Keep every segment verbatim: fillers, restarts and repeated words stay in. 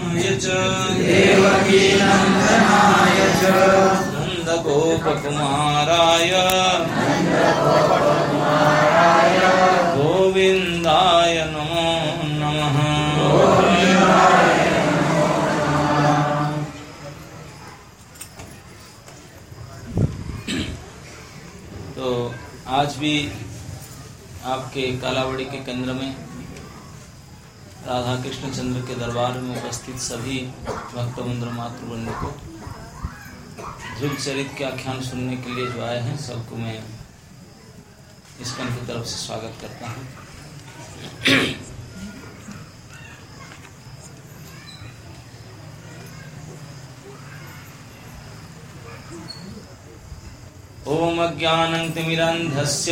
च देवकी नंदनाय च नंदगोपकुमाराय नंदगोपकुमाराय गोविंदाय नमो नमः। गोविंदाय नमो नमः। तो आज भी आपके कालावड़ी के केंद्र में राधा कृष्ण चंद्र के दरबार में उपस्थित सभी भक्तवृंद मातृवृंद को ध्रुव चरित्र के आख्यान सुनने के लिए जो आए हैं सबको मैं इसकन की तरफ से स्वागत करता हूँ। ओम अज्ञानतिमिरन्धस्य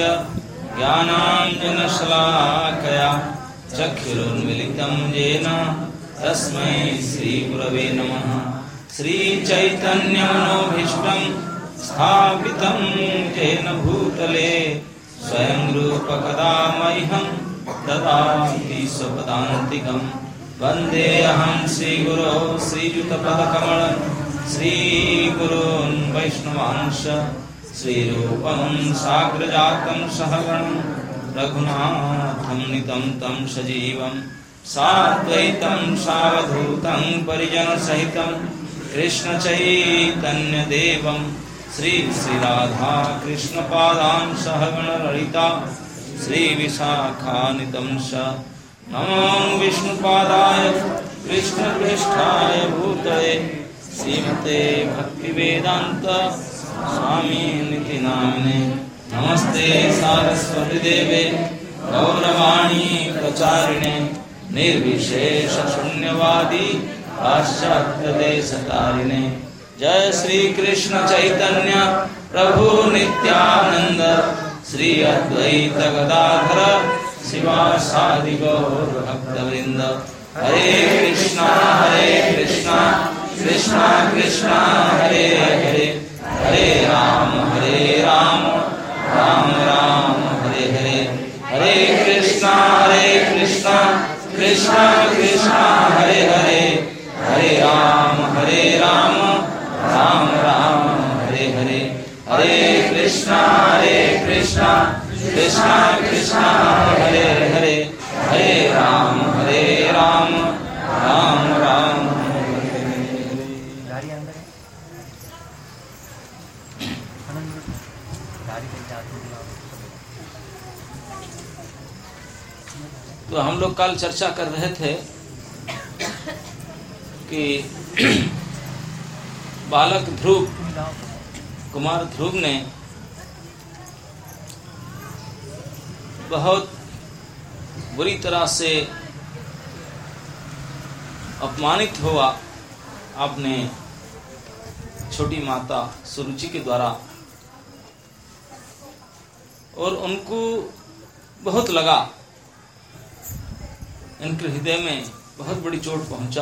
ज्ञानाञ्जनशलाकया चक्षुरुन्मीलितं येन तस्मै श्रीगुरवे नमः। श्रीचैतन्यमनोभीष्टं स्थापितं येन भूतले स्वयं रूप कदा मह्यं ददाति स्वपदान्तिकं। वन्देऽहं श्रीगुरो श्रीयुतपदकमलं श्रीगुरून् वैष्णवांश श्रीरूपं साग्रजातं सहगणं रघुनाथं नितं तं सजीवं साद्वैतं सावधूतं परिजनसहितं कृष्णचैतन्यदेवं श्री श्रीराधा कृष्णपादां सहगण ललिता श्रीविशाखानितं च नमो विष्णुपादाय कृष्णप्रेष्ठाय भूतये श्रीमते भक्तिवेदान्त स्वामी निधि नामिने। नमस्ते सारस्वती देवे गौरवाणी प्रचारिणे निर्विशेष शून्यवादी पाश्चात्य देशतारिणे। जय श्री कृष्ण चैतन्य प्रभु नित्यानंद श्री अद्वैत गदाधर शिवासादि गौर भक्तवृंद। हरे कृष्णा हरे कृष्णा कृष्णा कृष्णा हरे हरे हरे राम हरे राम राम राम हरे हरे। हरे कृष्णा हरे कृष्णा कृष्णा कृष्णा हरे हरे हरे राम हरे राम राम राम हरे हरे। हरे कृष्णा हरे कृष्णा कृष्णा कृष्णा हरे हरे हरे राम हरे राम राम राम। तो हम लोग कल चर्चा कर रहे थे कि बालक ध्रुव कुमार ध्रुव ने बहुत बुरी तरह से अपमानित हुआ अपने छोटी माता सुरुचि के द्वारा, और उनको बहुत लगा, इनके हृदय में बहुत बड़ी चोट पहुंचा।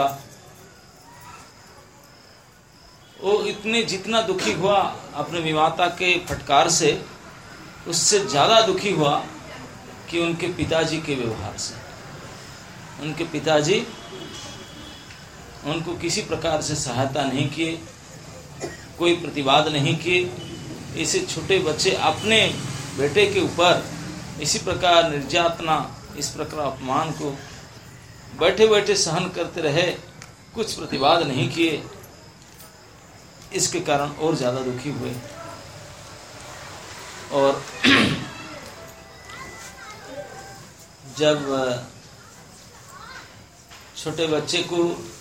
वो इतने जितना दुखी हुआ अपने विमाता के फटकार से, उससे ज्यादा दुखी हुआ कि उनके पिताजी के व्यवहार से। उनके पिताजी उनको किसी प्रकार से सहायता नहीं किए, कोई प्रतिवाद नहीं किए। ऐसे छोटे बच्चे अपने बेटे के ऊपर इसी प्रकार निर्यातना, इस प्रकार अपमान को बैठे बैठे सहन करते रहे, कुछ प्रतिवाद नहीं किए। इसके कारण और ज्यादा दुखी हुए। और जब छोटे बच्चे को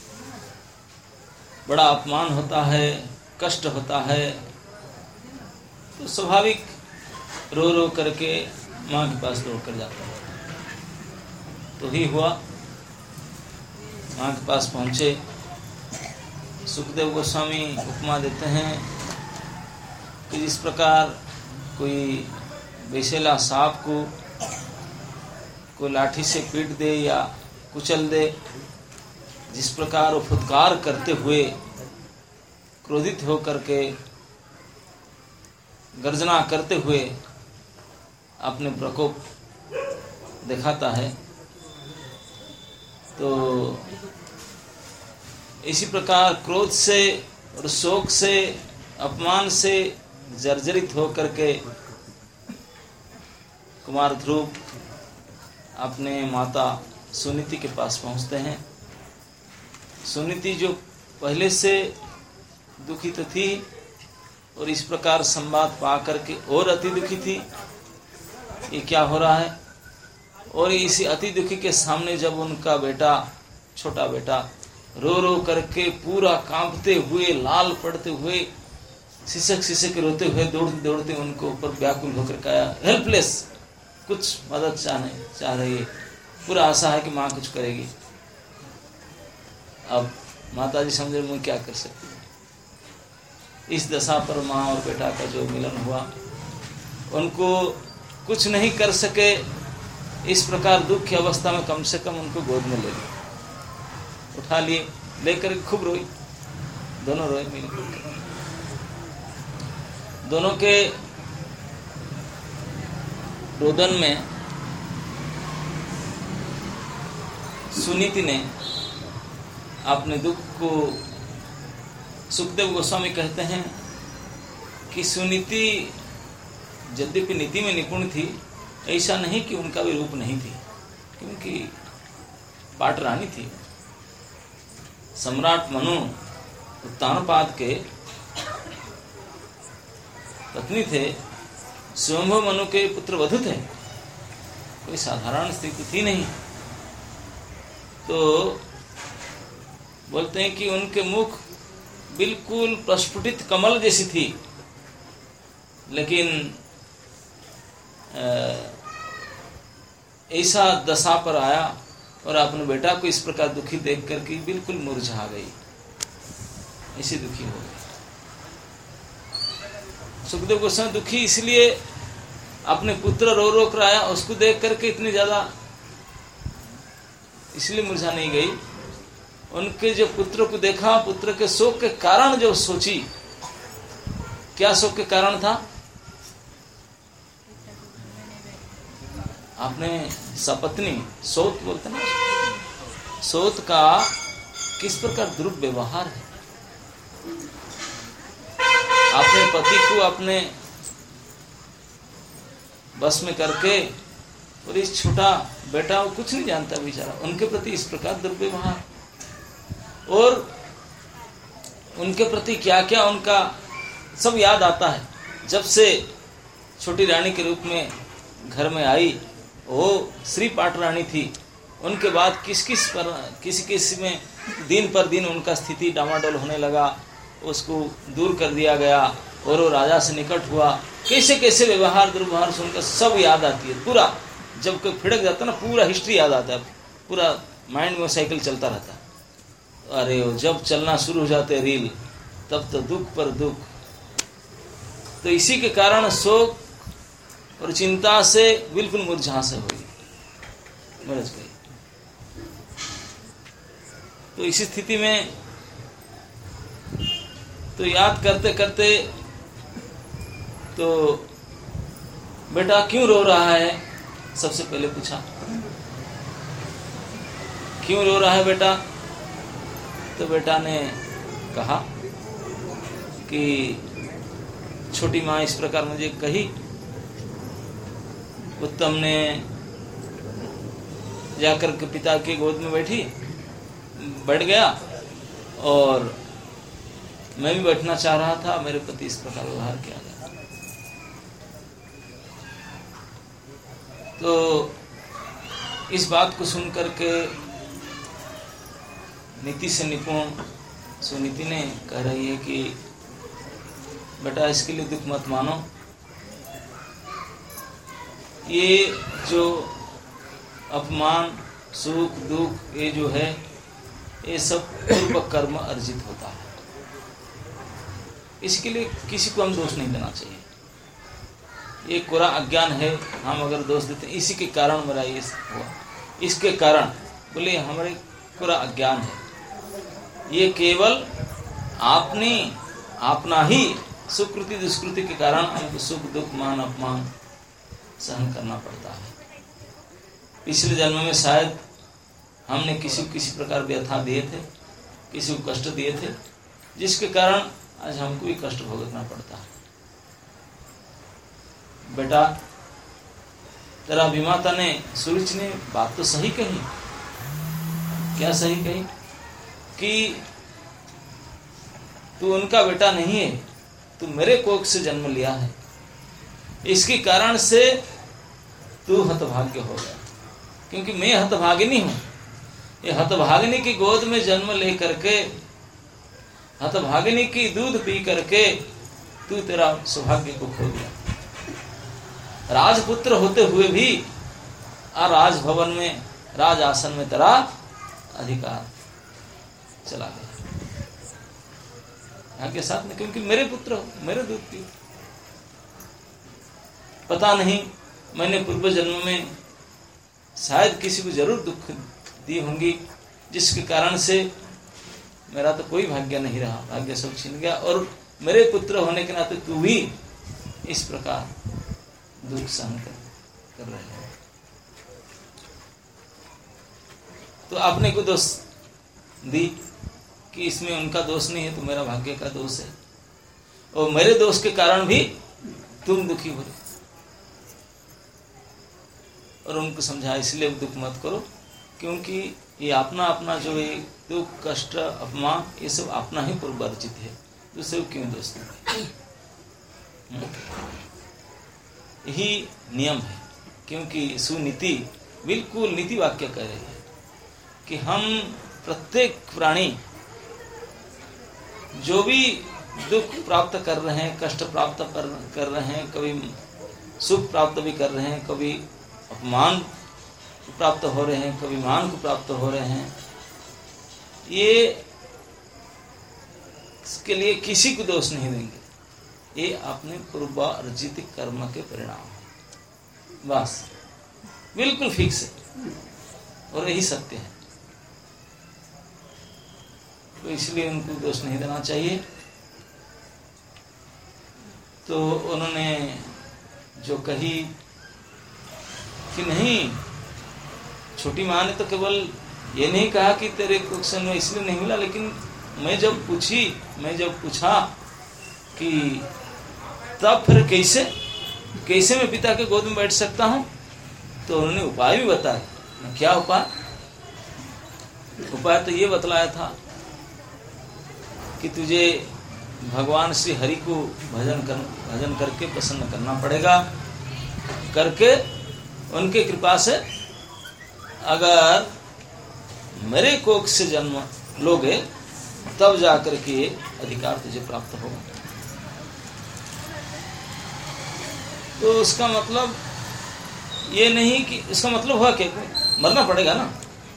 बड़ा अपमान होता है, कष्ट होता है, तो स्वाभाविक रो रो करके माँ के पास दौड़ कर जाता है। तो ही हुआ, माँ के पास पहुँचे। सुखदेव गोस्वामी उपमा देते हैं कि जिस प्रकार कोई विषैला सांप को कोई लाठी से पीट दे या कुचल दे, जिस प्रकार वो फुटकार करते हुए क्रोधित होकर के गर्जना करते हुए अपने प्रकोप दिखाता है, तो इसी प्रकार क्रोध से और शोक से, अपमान से जर्जरित होकर के कुमार ध्रुव अपने माता सुनीति के पास पहुंचते हैं। सुनीति जो पहले से दुखी तो थी और इस प्रकार संवाद पा करके और अति दुखी थी, ये क्या हो रहा है। और इसी अति दुखी के सामने जब उनका बेटा, छोटा बेटा रो रो करके पूरा कांपते हुए, लाल पड़ते हुए, सिसक सिसक रोते हुए दौड़ते दौड़ते उनको ऊपर व्याकुल होकर कहा, हेल्पलेस, कुछ मदद चाहने चाह रही है, पूरा आशा है कि माँ कुछ करेगी। अब माता जी समझे मैं क्या कर सकती हूँ। इस दशा पर माँ और बेटा का जो मिलन हुआ, उनको कुछ नहीं कर सके, इस प्रकार दुख की अवस्था में कम से कम उनको गोद में ले लिया, उठा लिए, लेकर खूब रोई, दोनों रोए मिलकर। दोनों के रोदन में सुनीति ने अपने दुख को, सुखदेव गोस्वामी कहते हैं कि सुनीति यद्यपि नीति में निपुण थी, ऐसा नहीं कि उनका भी रूप नहीं थी, क्योंकि पाटरानी थी। सम्राट मनु उत्तानपाद के पत्नी थे, स्वयंभू मनु के पुत्र वधु थे, कोई साधारण स्थिति थी नहीं। तो बोलते हैं कि उनके मुख बिल्कुल प्रस्फुटित कमल जैसी थी, लेकिन ऐसा दशा पर आया और अपने बेटा को इस प्रकार दुखी देख करके बिल्कुल मुरझा गई, ऐसी दुखी हो गई। सुखदेव गोस्वामी दुखी इसलिए अपने पुत्र रो रो कर आया, उसको देख करके इतनी ज्यादा इसलिए मुरझा नहीं गई। उनके जो पुत्र को देखा, पुत्र के शोक के कारण जो सोची, क्या शोक के कारण था, आपने सपत्नी सौत बोलते ना, सौत का किस प्रकार दुर्व्यवहार है। अपने पति को अपने बस में करके, और इस छोटा बेटा वो कुछ नहीं जानता बेचारा, उनके प्रति इस प्रकार दुर्व्यवहार, और उनके प्रति क्या क्या उनका सब याद आता है। जब से छोटी रानी के रूप में घर में आई, वो श्री पाटरानी थी, उनके बाद किस किस पर किसी किस में दिन पर दिन उनका स्थिति डामाडोल होने लगा, उसको दूर कर दिया गया और वो राजा से निकट हुआ, कैसे कैसे व्यवहार दुर्व्यवहार सुनकर सब याद आती है। पूरा जब कोई फिड़क जाता है ना, पूरा हिस्ट्री याद आता है, पूरा माइंड में साइकिल चलता रहता है। अरे वो जब चलना शुरू हो जाते रील, तब तो दुख पर दुख। तो इसी के कारण शोक और चिंता से बिल्कुल मुरझा से हुई, मुरझ गई। तो इसी स्थिति में तो याद करते करते, तो बेटा क्यों रो रहा है, सबसे पहले पूछा, क्यों रो रहा है बेटा। तो बेटा ने कहा कि छोटी माँ इस प्रकार मुझे कही, उत्तम ने जाकर के पिता की गोद में बैठी बैठ गया, और मैं भी बैठना चाह रहा था, मेरे पति इस प्रकार व्यवहार किया गया। तो इस बात को सुनकर के नीति से निपुण सुनीति ने कह रही है कि बेटा इसके लिए दुख मत मानो, ये जो अपमान सुख दुख ये जो है, ये सब पूर्व कर्म अर्जित होता है, इसके लिए किसी को हम दोष नहीं देना चाहिए। ये कोरा अज्ञान है, हम अगर दोष देते हैं इसी के कारण मेरा ये हुआ, इसके कारण बोले हमारे कोरा अज्ञान है, ये केवल आपने अपना ही सुकृति दुष्कृति के कारण हमको सुख दुख मान अपमान सहन करना पड़ता है। पिछले जन्म में शायद हमने किसी किसी प्रकार व्यथा दिए थे, किसी को कष्ट दिए थे, जिसके कारण आज हमको भी कष्ट भुगतना पड़ता है। बेटा, तेरा अभिमाता ने, सूरज ने बात तो सही कही। क्या सही कही? कि तू उनका बेटा नहीं है, तू मेरे कोख से जन्म लिया है, इसके कारण से तू हतभाग्य हो गया। क्योंकि मैं हतभागिनी हूं। ये हतभागिनी की गोद में जन्म ले करके, हतभागिनी की दूध पी करके तू तेरा सौभाग्य को खो दिया। राजपुत्र होते हुए भी आ राजभवन में, राज आसन में तेरा अधिकार चला गया के साथ में, क्योंकि मेरे पुत्र हो, मेरे दूध पियो। पता नहीं मैंने पूर्व जन्म में शायद किसी को जरूर दुख दी होंगी, जिसके कारण से मेरा तो कोई भाग्य नहीं रहा, भाग्य सब छीन गया। और मेरे पुत्र होने के नाते तू भी इस प्रकार दुख सहन कर, कर रहे हैं। तो आपने को दोष दी कि इसमें उनका दोष नहीं है, तो मेरा भाग्य का दोष है, और मेरे दोष के कारण भी तुम दुखी हो रहे। और उनको समझा, इसलिए दुख मत करो, क्योंकि ये अपना अपना जो ये दुख, कष्ट, अपमान, ये सब अपना ही पूर्व अर्जित है, दूसरे को क्यों दोष दें? यही नियम है। क्योंकि सुनीति बिल्कुल नीति वाक्य कह रही है कि हम प्रत्येक प्राणी जो भी दुख प्राप्त कर रहे हैं, कष्ट प्राप्त कर, कर रहे हैं, कभी सुख प्राप्त भी कर रहे हैं, कभी अपमान प्राप्त हो रहे हैं, कभी मान को प्राप्त हो रहे हैं, ये इसके लिए किसी को दोष नहीं देंगे। ये अपने पूर्व अर्जित कर्म के परिणाम है, बस बिल्कुल फिक्स है, और यही सत्य है। तो इसलिए उनको दोष नहीं देना चाहिए। तो उन्होंने जो कही कि नहीं, छोटी माँ ने तो केवल ये नहीं कहा कि तेरे को जन्म इसलिए नहीं मिला, लेकिन मैं जब पूछी मैं जब पूछा कि तब फिर कैसे कैसे मैं पिता के गोद में बैठ सकता हूँ, तो उन्होंने उपाय भी बताया। क्या उपाय? उपाय तो ये बतलाया था कि तुझे भगवान श्री हरि को भजन कर भजन करके प्रसन्न करना पड़ेगा, करके उनके कृपा से अगर मेरे कोख से जन्म लोगे तब जाकर के ये अधिकार तुझे प्राप्त होगा। तो उसका मतलब ये नहीं कि इसका मतलब हुआ कि मरना पड़ेगा ना।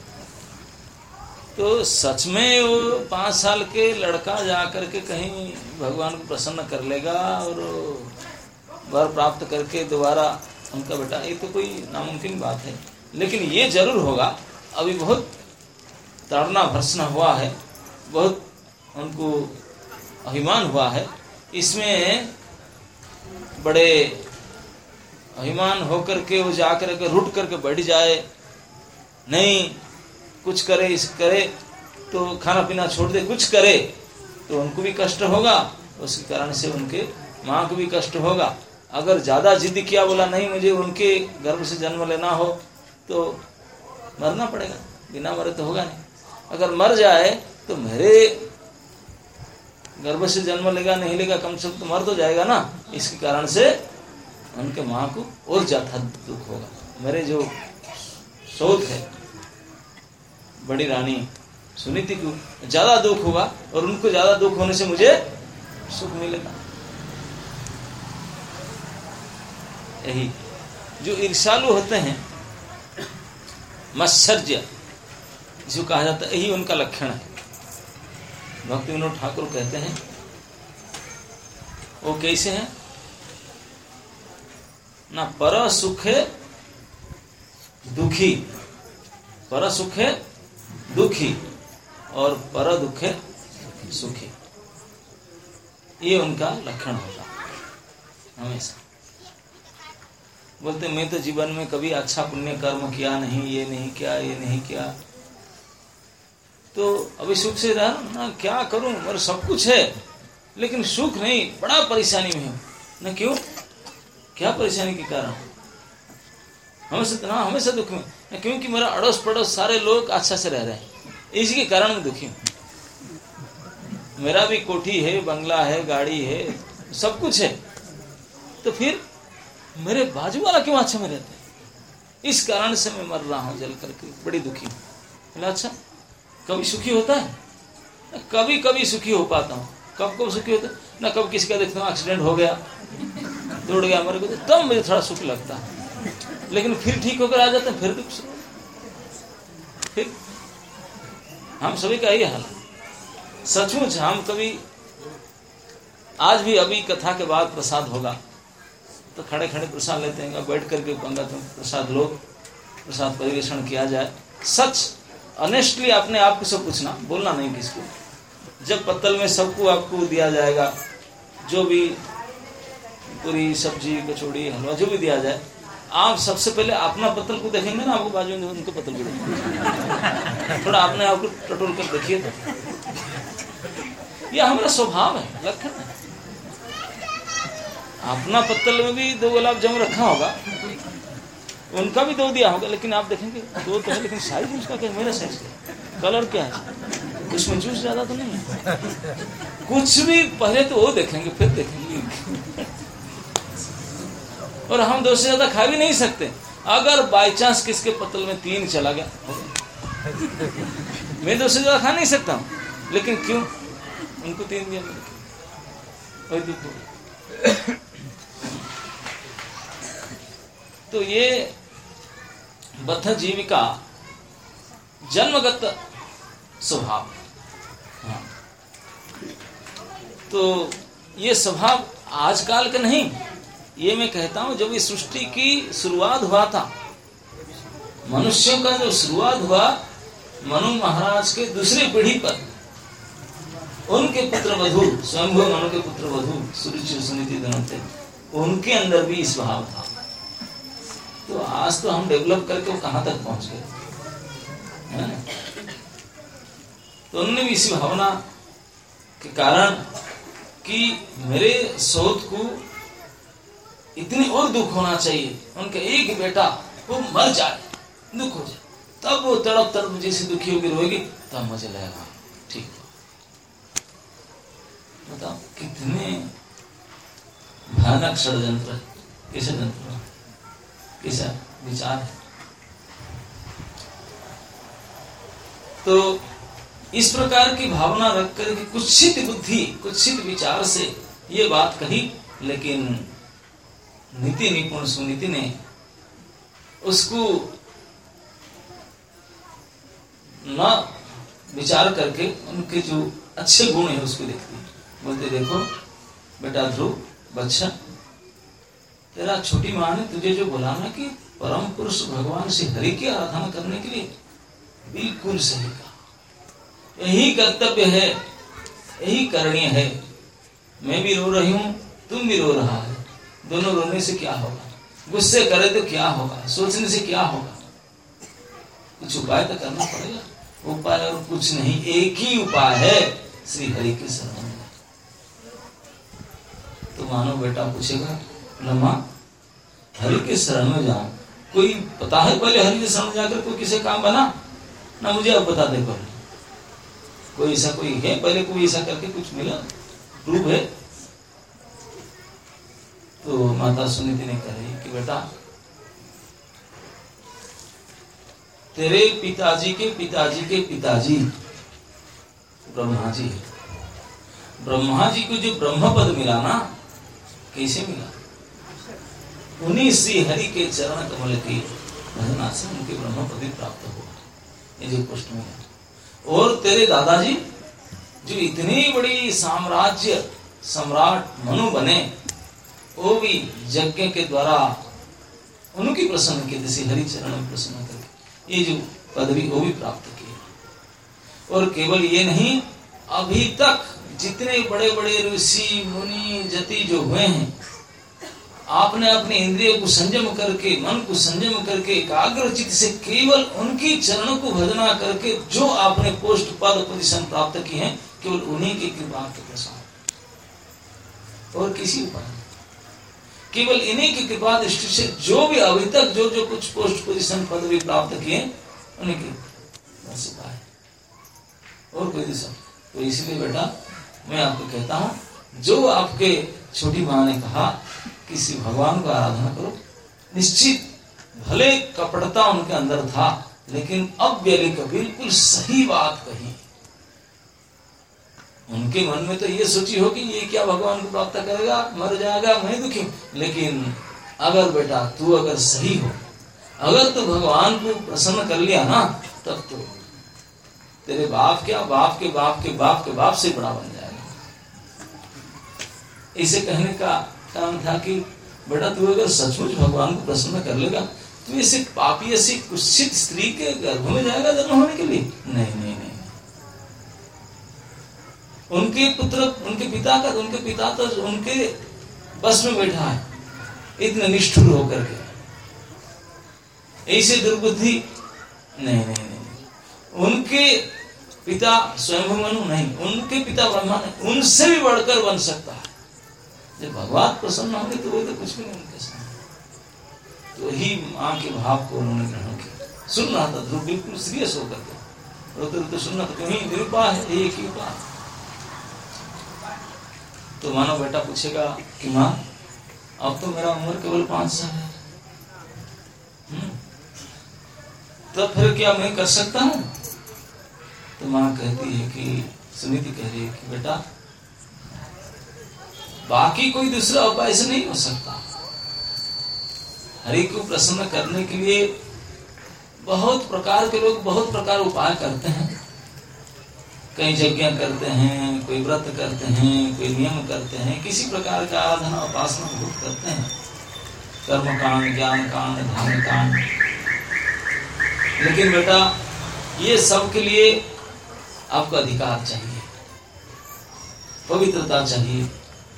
तो सच में वो पांच साल के लड़का जाकर के कहीं भगवान को प्रसन्न कर लेगा और वर प्राप्त करके दोबारा उनका बेटा, ये तो कोई नामुमकिन बात है। लेकिन ये जरूर होगा, अभी बहुत ताड़ना भर्सना हुआ है, बहुत उनको अभिमान हुआ है, इसमें बड़े अभिमान होकर के वो जाकर के रुट करके बैठ जाए, नहीं कुछ करे इस करे तो खाना पीना छोड़ दे, कुछ करे तो उनको भी कष्ट होगा, उसके कारण से उनके माँ को भी कष्ट होगा। अगर ज्यादा जिद किया, बोला नहीं मुझे उनके गर्भ से जन्म लेना हो, तो मरना पड़ेगा, बिना मरे तो होगा नहीं। अगर मर जाए तो मेरे गर्भ से जन्म लेगा नहीं लेगा, कम से कम तो मर तो जाएगा ना। इसके कारण से उनके माँ को और ज्यादा दुख होगा। मेरे जो सौत है बड़ी रानी सुनीति को ज्यादा दुख होगा, और उनको ज्यादा दुख होने से मुझे सुख मिलेगा। यही जो ईर्ष्यालु होते हैं, मत्सर्य जिसको कहा जाता है, यही उनका लक्षण है। भक्ति विनोद ठाकुर कहते हैं वो कैसे हैं ना, पर सुखे दुखी, पर सुखे दुखी और पर दुखे सुखी, ये उनका लक्षण होता है हमेशा। बोलते मैं तो जीवन में कभी अच्छा पुण्य कर्म किया नहीं, ये नहीं किया, ये नहीं किया, तो अभी सुख से रह ना, क्या करूं, मेरा सब कुछ है लेकिन सुख नहीं, बड़ा परेशानी में हूं ना। क्यों, क्या परेशानी के कारण? हमेशा तनाव, हमेशा दुख में ना, क्योंकि मेरा अड़ोस पड़ोस सारे लोग अच्छा से रह रहे हैं, इसी के कारण मैं दुखी हूं। मेरा भी कोठी है, बंगला है, गाड़ी है, सब कुछ है, तो फिर मेरे बाजू वाला क्यों अच्छा में रहता है? इस कारण से मैं मर रहा हूं जल करके, बड़ी दुखी हूं। अच्छा, कभी सुखी होता है? कभी कभी सुखी हो पाता हूं। कब कब सुखी होता है ना, कब किसी का देखता हूँ एक्सीडेंट हो गया, तोड़ गया मेरे को, तब मुझे थोड़ा सुख लगता है, लेकिन फिर ठीक होकर आ जाते हैं, फिर दुख शुरू। फिर हम सभी का यही हाल है सचमुच। हम कभी आज भी, अभी कथा के बाद प्रसाद होगा तो खड़े खड़े प्रसाद लेते हैं, बैठ करके पंगत में प्रसाद लो, प्रसाद परिवेषण किया जाए। सच ऑनेस्टली अपने आप को सब पूछना, बोलना नहीं किसको। जब पत्तल में सबको आपको दिया जाएगा, जो भी पूरी सब्जी कचौड़ी हलवा जो भी दिया जाए, आप सबसे पहले अपना पत्तल को देखेंगे ना, आपको बाजू में उनको पत्तल को देखेंगे, थोड़ा अपने आप को टटोल कर देखिए। तो यह हमारा स्वभाव है, लक्षण है। अपना पत्तल में भी दो गुलाब जामुन रखा होगा, उनका भी दो दिया होगा, लेकिन आप देखेंगे दो तो है, लेकिन साइज उसका क्या, मेरा साइज क्या, कलर क्या है, उसमें जूस ज्यादा तो नहीं है, कुछ भी। पहले तो वो देखेंगे, फिर देखेंगे। और हम दो से ज्यादा खा भी नहीं सकते। अगर बाई चांस किसके पत्तल में तीन चला गया, मैं दो से ज्यादा खा नहीं सकता हूं, लेकिन क्यों, उनको तीन दिया, वही दुख हो। तो ये बद्ध जीविका जन्मगत स्वभाव। हाँ। तो ये स्वभाव आजकल का नहीं, ये मैं कहता हूं जब इस सृष्टि की शुरुआत हुआ था, मनुष्यों का जो शुरुआत हुआ, मनु महाराज के दूसरी पीढ़ी पर उनके पुत्र वधु, स्वयंभू मनु के पुत्र वधु सुरुचि सुनीति दोनों थे, उनके अंदर भी इस भाव था। तो आज तो हम डेवलप करके वो कहां तक पहुंच गए, तो उन्होंने भी इसी भावना के कारण कि मेरे शोध को इतनी और दुख होना चाहिए, उनका एक बेटा वो मर जाए, दुख हो जाए, तब वो तड़प तड़प जैसे दुखी होगी रोएगी, तब मुझे लगेगा ठीक। बताओ कितने भयानक षड्यंत्र, कैसे यंत्र, कैसा विचार है। तो इस प्रकार की भावना रख कर के कुत्सित बुद्धि, कुत्सित विचार से ये बात कही, लेकिन नीति निपुण सुनीति ने उसको न विचार करके उनके जो अच्छे गुण है उसको देखती। बोलते देखो बेटा ध्रुव, बच्चा तेरा छोटी माँ ने तुझे जो बोला ना कि परम पुरुष भगवान श्री हरि की आराधना करने के लिए, बिल्कुल सही कहा, यही कर्तव्य है, यही करणीय है। मैं भी रो रही हूं, तुम भी रो रहा है, दोनों रोने से क्या होगा, गुस्से करे तो क्या होगा, सोचने से क्या होगा, कुछ उपाय तो करना पड़ेगा। उपाय और कुछ नहीं, एक ही उपाय है, श्री हरि के शरण में। तो मानो बेटा पूछेगा, लम्मा हरि के शरण में जाऊं, कोई पता है पहले हरि के शरण में जाकर कोई किसी काम बना ना, मुझे अब बता दे पहले कोई ऐसा कोई है, पहले कोई ऐसा करके कुछ मिला रूप है। तो माता सुनीति ने कही कि बेटा तेरे पिताजी के पिताजी के पिताजी ब्रह्मा जी है, ब्रह्मा जी को जो ब्रह्म पद मिला ना, कैसे मिला, उन्हीं श्री हरि के चरण कमल की भजना से उनके ब्रह्म पद प्राप्त हुआ, ये जो प्रश्न है। और तेरे दादाजी जो इतनी बड़ी साम्राज्य सम्राट मनु बने, वो भी यज्ञ के द्वारा उनकी प्रसन्न के जैसे हरि चरण में प्रसन्न करके ये जो पदवी वो भी प्राप्त की। और केवल ये नहीं, अभी तक जितने बड़े बड़े ऋषि मुनि जति जो हुए हैं, आपने अपने इंद्रियों को संयम करके, मन को संयम करके, एकाग्रचित से केवल उनकी चरणों को भजना करके जो आपने पोस्ट पद पोजीशन प्राप्त की है, केवल उन्हीं की कृपा के प्रसाद, और किसी उपाय, केवल इन्हीं की कृपा दृष्टि से जो भी अभी तक जो जो कुछ पोस्ट पोजीशन पदवी प्राप्त किए उन्हीं की बस उपाय, और कोई दिशा। तो इसलिए बेटा मैं आपको कहता हूं, जो आपके छोटी मां ने कहा किसी भगवान को आराधना करो, निश्चित भले कपटता उनके अंदर था, लेकिन अब व्यलिक बिल्कुल सही बात कही। उनके मन में तो ये सोची होगी ये क्या भगवान को प्राप्त करेगा, मर जाएगा, मैं दुखी। लेकिन अगर बेटा तू अगर सही हो, अगर तू भगवान को प्रसन्न कर लिया ना, तब तो तेरे बाप क्या, बाप के बाप के बाप के बाप से बड़ा बन जाएगा। इसे कहने का काम था कि बेटा तू अगर सचमुच भगवान को प्रसन्न कर लेगा, तू इसे पापी ऐसी कुत्सित स्त्री के गर्भ में जाएगा जन्म होने के लिए? नहीं नहीं नहीं। उनके पुत्र, उनके पिता का, उनके पिता तो उनके बस में बैठा है, इतने निष्ठुर होकर के, ऐसे दुर्बुद्धि नहीं नहीं नहीं। उनके पिता स्वयं मनु नहीं, उनके पिता ब्रह्मा नहीं, उनसे भी बढ़कर बन सकता है। जब भगवान प्रसन्न होंगे तो वो तो कुछ भी नहीं उनके सामने। तो ही माँ के भाव को उन्होंने ग्रहण किया। सुन रहा था ध्रुव बिल्कुल सीरियस होकर के, रोते रोते सुनना था, कहीं निरुपा है, एक ही उपाय। तो मानो बेटा पूछेगा कि माँ अब तो मेरा उम्र केवल पांच साल है, तो फिर क्या मैं कर सकता हूं? तो माँ कहती है कि, सुनीति कह रही है कि बेटा बाकी कोई दूसरा उपाय से नहीं हो सकता। हरि को प्रसन्न करने के लिए बहुत प्रकार के लोग बहुत प्रकार उपाय करते हैं, कई यज्ञ करते हैं, कोई व्रत करते हैं, कोई नियम करते हैं, किसी प्रकार का आराधना उपासना बहुत करते हैं, कर्म कांड, ज्ञान कांड, ध्यान कांड। लेकिन बेटा ये सब के लिए आपको अधिकार चाहिए, पवित्रता चाहिए,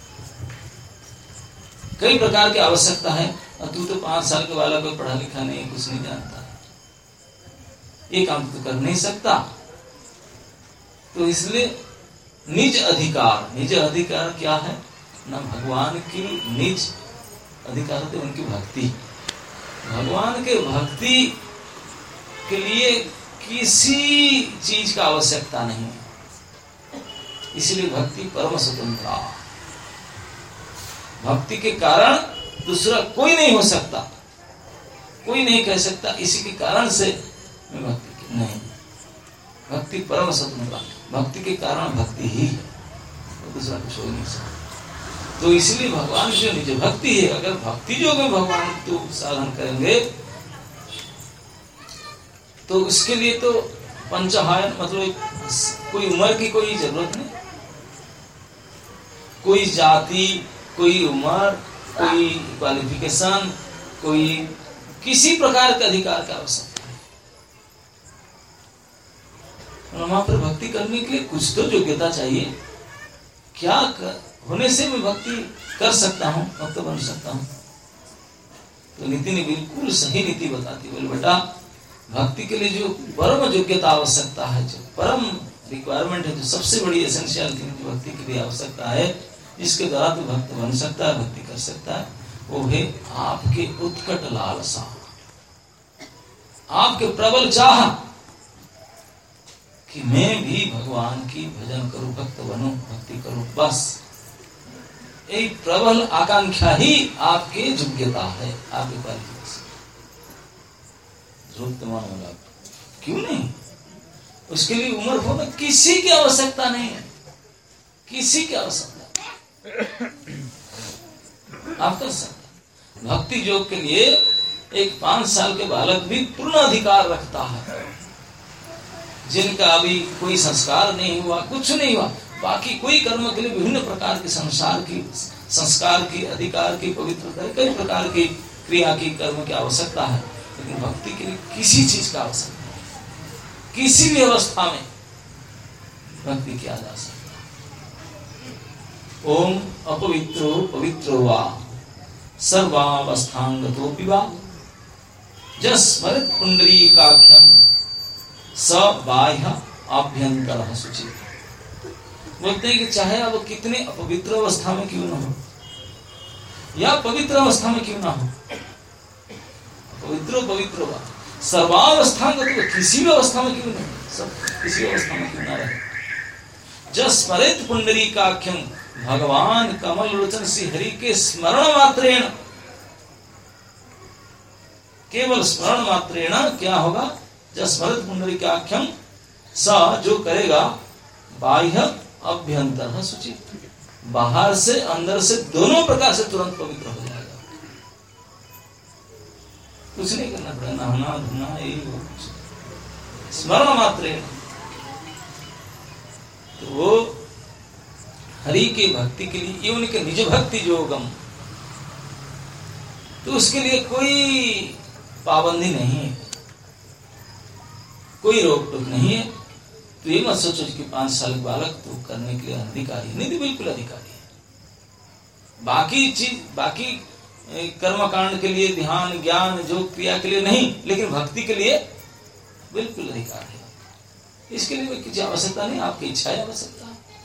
कई प्रकार की आवश्यकता है। और तू तो पांच साल के बालक को पढ़ा लिखा नहीं, कुछ नहीं जानता, ये काम तो कर नहीं सकता। तो इसलिए निज अधिकार, निज अधिकार क्या है ना, भगवान की निज अधिकार होते उनकी भक्ति। भगवान के भक्ति के लिए किसी चीज का आवश्यकता नहीं, इसलिए भक्ति परम स्वतंत्रता। भक्ति के कारण दूसरा कोई नहीं हो सकता, कोई नहीं कह सकता इसी के कारण से मैं भक्ति की, नहीं। भक्ति परम स्वतंत्रता, भक्ति के कारण भक्ति ही है, तो दूसरा कुछ हो नहीं सकता। तो इसलिए भगवान जो निज भक्ति है, अगर भक्ति जो में भगवान को साधन करेंगे तो उसके लिए तो पंचहायन, मतलब कोई उम्र की कोई जरूरत नहीं, कोई जाति, कोई उम्र, कोई क्वालिफिकेशन, कोई किसी प्रकार के अधिकार का आवश्यकता है। वहां पर भक्ति करने के लिए कुछ तो योग्यता चाहिए। क्या कर, होने से मैं भक्ति कर सकता हूं, भक्त बन सकता हूं? तो नीति ने बिल्कुल सही नीति बताती, बोले बेटा भक्ति के लिए जो परम योग्यता आवश्यकता है, जो परम रिक्वायरमेंट है, जो सबसे बड़ी एसेंशियल थिंग जो भक्ति के लिए आवश्यकता है, जिसके द्वारा तो भक्त बन सकता है, भक्ति कर सकता है, वो है आपके उत्कट लालसा, आपके प्रबल चाह कि मैं भी भगवान की भजन करूं, भक्त बनूं, भक्ति करूं। बस एक प्रबल आकांक्षा ही आपके योग्यता है, आपके क्वालिफिकेशन। क्यों नहीं? उसके लिए उम्र होना किसी की आवश्यकता नहीं है, किसी की आवश्यकता आप कर सकते। भक्ति योग के लिए एक पांच साल के बालक भी पूर्ण अधिकार रखता है, जिनका अभी कोई संस्कार नहीं हुआ, कुछ नहीं हुआ, बाकी कोई कर्म के लिए विभिन्न प्रकार के संसार की संस्कार की, अधिकार की, पवित्रता, कई प्रकार की क्रिया की, कर्म की आवश्यकता है। लेकिन भक्ति के लिए किसी चीज का आवश्यकता नहीं, किसी भी अवस्था में भक्ति किया जा सकता है। ओम अपवित्रो पवित्रो वा सर्वावस्थांगतोऽपि वा जस्मरेत् पुंडरीकाख्यं स बाह्य आभ्यंतरः शुचिः। बोलते हैं कि चाहे अब कितने अपवित्र अवस्था में क्यों न हो या पवित्र अवस्था में क्यों ना हो, पवित्र पवित्र हुआ सर्वावस्थांगत, किसी भी अवस्था में क्यों न हो, सब किसी अवस्था में क्यों ना रहे। जस्मरेत् पुंडरीकाख्यं, भगवान कमल लोचन श्री हरि के स्मरण मात्रेण, केवल स्मरण मात्रेण क्या होगा, जस्मरेत् पुंडरीकाख्यं स, जो करेगा बाह्य अभ्यंतर शुचि, बाहर से अंदर से दोनों प्रकार से तुरंत पवित्र हो जाएगा। कुछ नहीं करना पड़ेगा, नहाना धोना यही वो कुछ स्मरण मात्रेण। तो वो हरि की भक्ति के लिए, ये उनके निज भक्ति योगम, तो उसके लिए कोई पाबंदी नहीं है, कोई रोक टोक नहीं है। तो ये मत सोचो कि पांच साल के बालक तो करने के लिए अधिकारी नहीं, बिल्कुल अधिकारी है। बाकी चीज, बाकी कर्मकांड के लिए, ध्यान ज्ञान जो क्रिया के लिए नहीं, लेकिन भक्ति के लिए बिल्कुल अधिकार है। इसके लिए किसी आवश्यकता नहीं, आपकी इच्छा है आवश्यकता।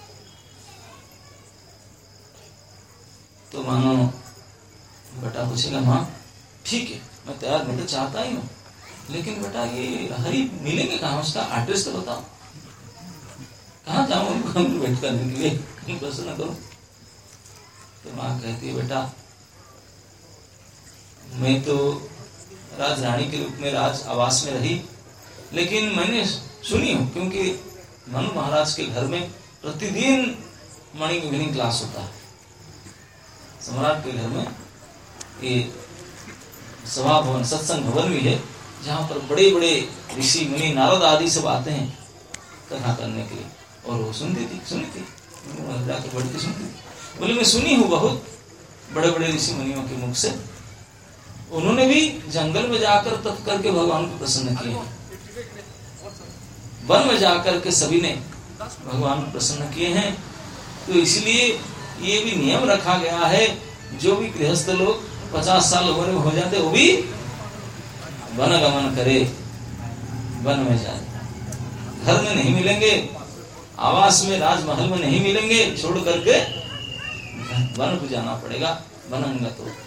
तो मानो बेटा पूछेगा, माँ ठीक है मैं तैयार, मैं तो चाहता ही हूँ, लेकिन बेटा ये हरि मिलेंगे कहाँ, उसका एड्रेस तो बताओ, कहाँ जाऊँ उनको वेट करने के लिए, प्रश्न करूं। तो माँ कहती है, बेटा मैं तो राजरानी के रूप में राज आवास में रही, लेकिन मैंने सुनी हूँ, क्योंकि मनु महाराज के घर में प्रतिदिन मॉर्निंग इवनिंग क्लास होता है। सम्राट के घर में ये सभा भवन, सत्संग भवन भी है, जहाँ पर बड़े बड़े ऋषि मुनि नारद आदि सब आते हैं कथा करने के लिए। और वो सुनती थी सुनी थी जाकर बढ़ती सुनती थी। बोले मैं सुनी हूँ बहुत बड़े बड़े ऋषि मुनियों के मुख से, उन्होंने भी जंगल में जाकर तप करके भगवान को प्रसन्न किए हैं, वन में जाकर के सभी ने भगवान को प्रसन्न किए हैं। तो इसलिए ये भी नियम रखा गया है, जो भी गृहस्थ लोग पचास साल उम्र में हो जाते वो भी वन गमन करे, वन में जाए, घर में नहीं मिलेंगे, आवास में राजमहल में नहीं मिलेंगे, छोड़ करके वन को जाना पड़ेगा। वनंगत हो,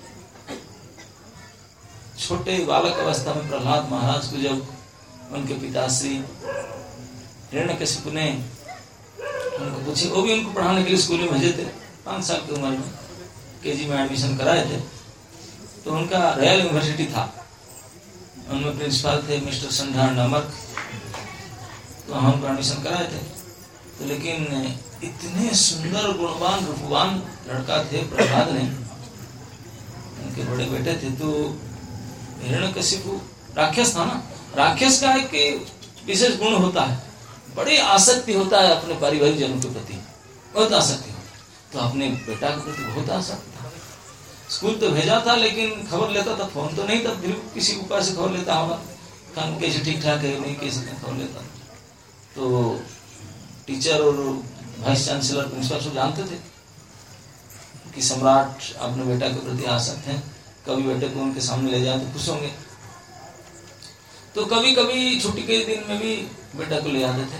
छोटे बालक अवस्था में प्रहलाद महाराज को जब उनके पिताश्री हिरण्यकशिपु ने उनको पूछे, वो भी उनको पढ़ाने के लिए स्कूल में भेजे थे, पांच साल की उम्र में केजी में एडमिशन कराए थे। तो उनका रॉयल यूनिवर्सिटी था, उनमें प्रिंसिपल थे मिस्टर संधान नमक, तो हम उनको एडमिशन कराए थे। तो लेकिन इतने सुंदर गुणवान रूपवान लड़का थे प्रहलाद ने, उनके बड़े बेटे थे। तो हिरण्यकशिपु राक्षस था ना, राक्षस का एक विशेष गुण होता है, बड़ी आसक्ति होता है अपने पारिवारिक जनों के प्रति, बहुत आसक्ति होता है। तो अपने बेटा के प्रति बहुत आसक्ति था। स्कूल तो भेजा था, लेकिन खबर लेता था, फोन तो नहीं था, फिर किसी उपाय से खबर लेता होगा, काम कैसे ठीक ठाक है नहीं, कैसे खबर लेता। तो टीचर और वाइस चांसलर प्रिंसिपल सब जानते थे कि सम्राट अपने बेटा के प्रति आसक्त हैं, कभी बेटे को उनके सामने ले जाए तो खुश होंगे। तो कभी कभी छुट्टी के दिन में भी बेटा को ले आते थे।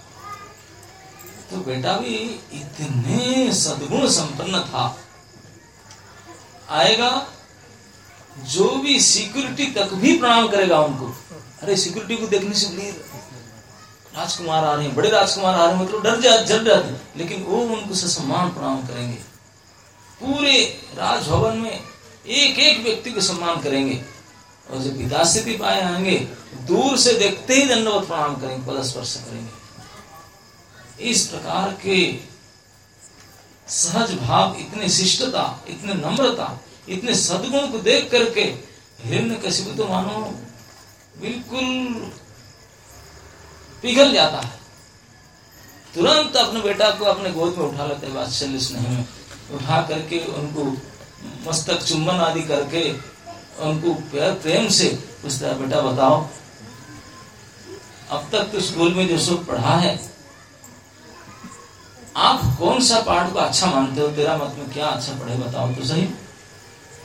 तो बेटा भी इतने सद्गुण संपन्न था, आएगा जो भी सिक्योरिटी तक भी प्रणाम करेगा उनको। अरे सिक्योरिटी को देखने से बड़ी राजकुमार आ रहे हैं, बड़े राजकुमार आ रहे हैं, मतलब डर जा जल जाते हैं, लेकिन वो उनको से सम्मान प्रणाम करेंगे। पूरे राजभवन में एक एक व्यक्ति को सम्मान करेंगे, और जब पिता स्थिति पाए आएंगे दूर से देखते ही दंडवत प्रणाम करेंगे, पदस्पर्श करेंगे। इस प्रकार के सहज भाव, इतने शिष्टता, इतने नम्रता, इतने सद्गुण को देख करके हिरण्यकशिपु तो मानो बिल्कुल पिघल जाता है। तुरंत अपने बेटा को अपने गोद में उठा लेते हैं, वात्सल्य स्नेह में उठा करके उनको मस्तक चुंबन आदि करके उनको प्रेम से पूछता है, बेटा बताओ अब तक तो स्कूल में जो सब पढ़ा है, आप कौन सा पाठ को अच्छा मानते हो, तेरा मत में क्या अच्छा पढ़े बताओ तो सही।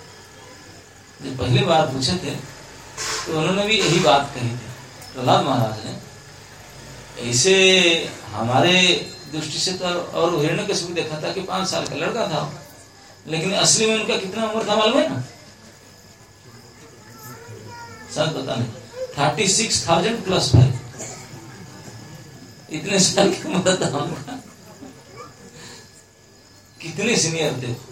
जब पहली बार पूछे थे तो उन्होंने भी यही बात कही थी प्रहलाद महाराज ने। ऐसे हमारे दृष्टि से तो और हिरण्यकशिपु देखा था कि पांच साल का लड़का था, लेकिन असली में उनका कितना उम्र था मालूम है ना? शायद पता नहीं, thirty six thousand plus five, इतने साल की उम्र था उनका। कितने सीनियर थे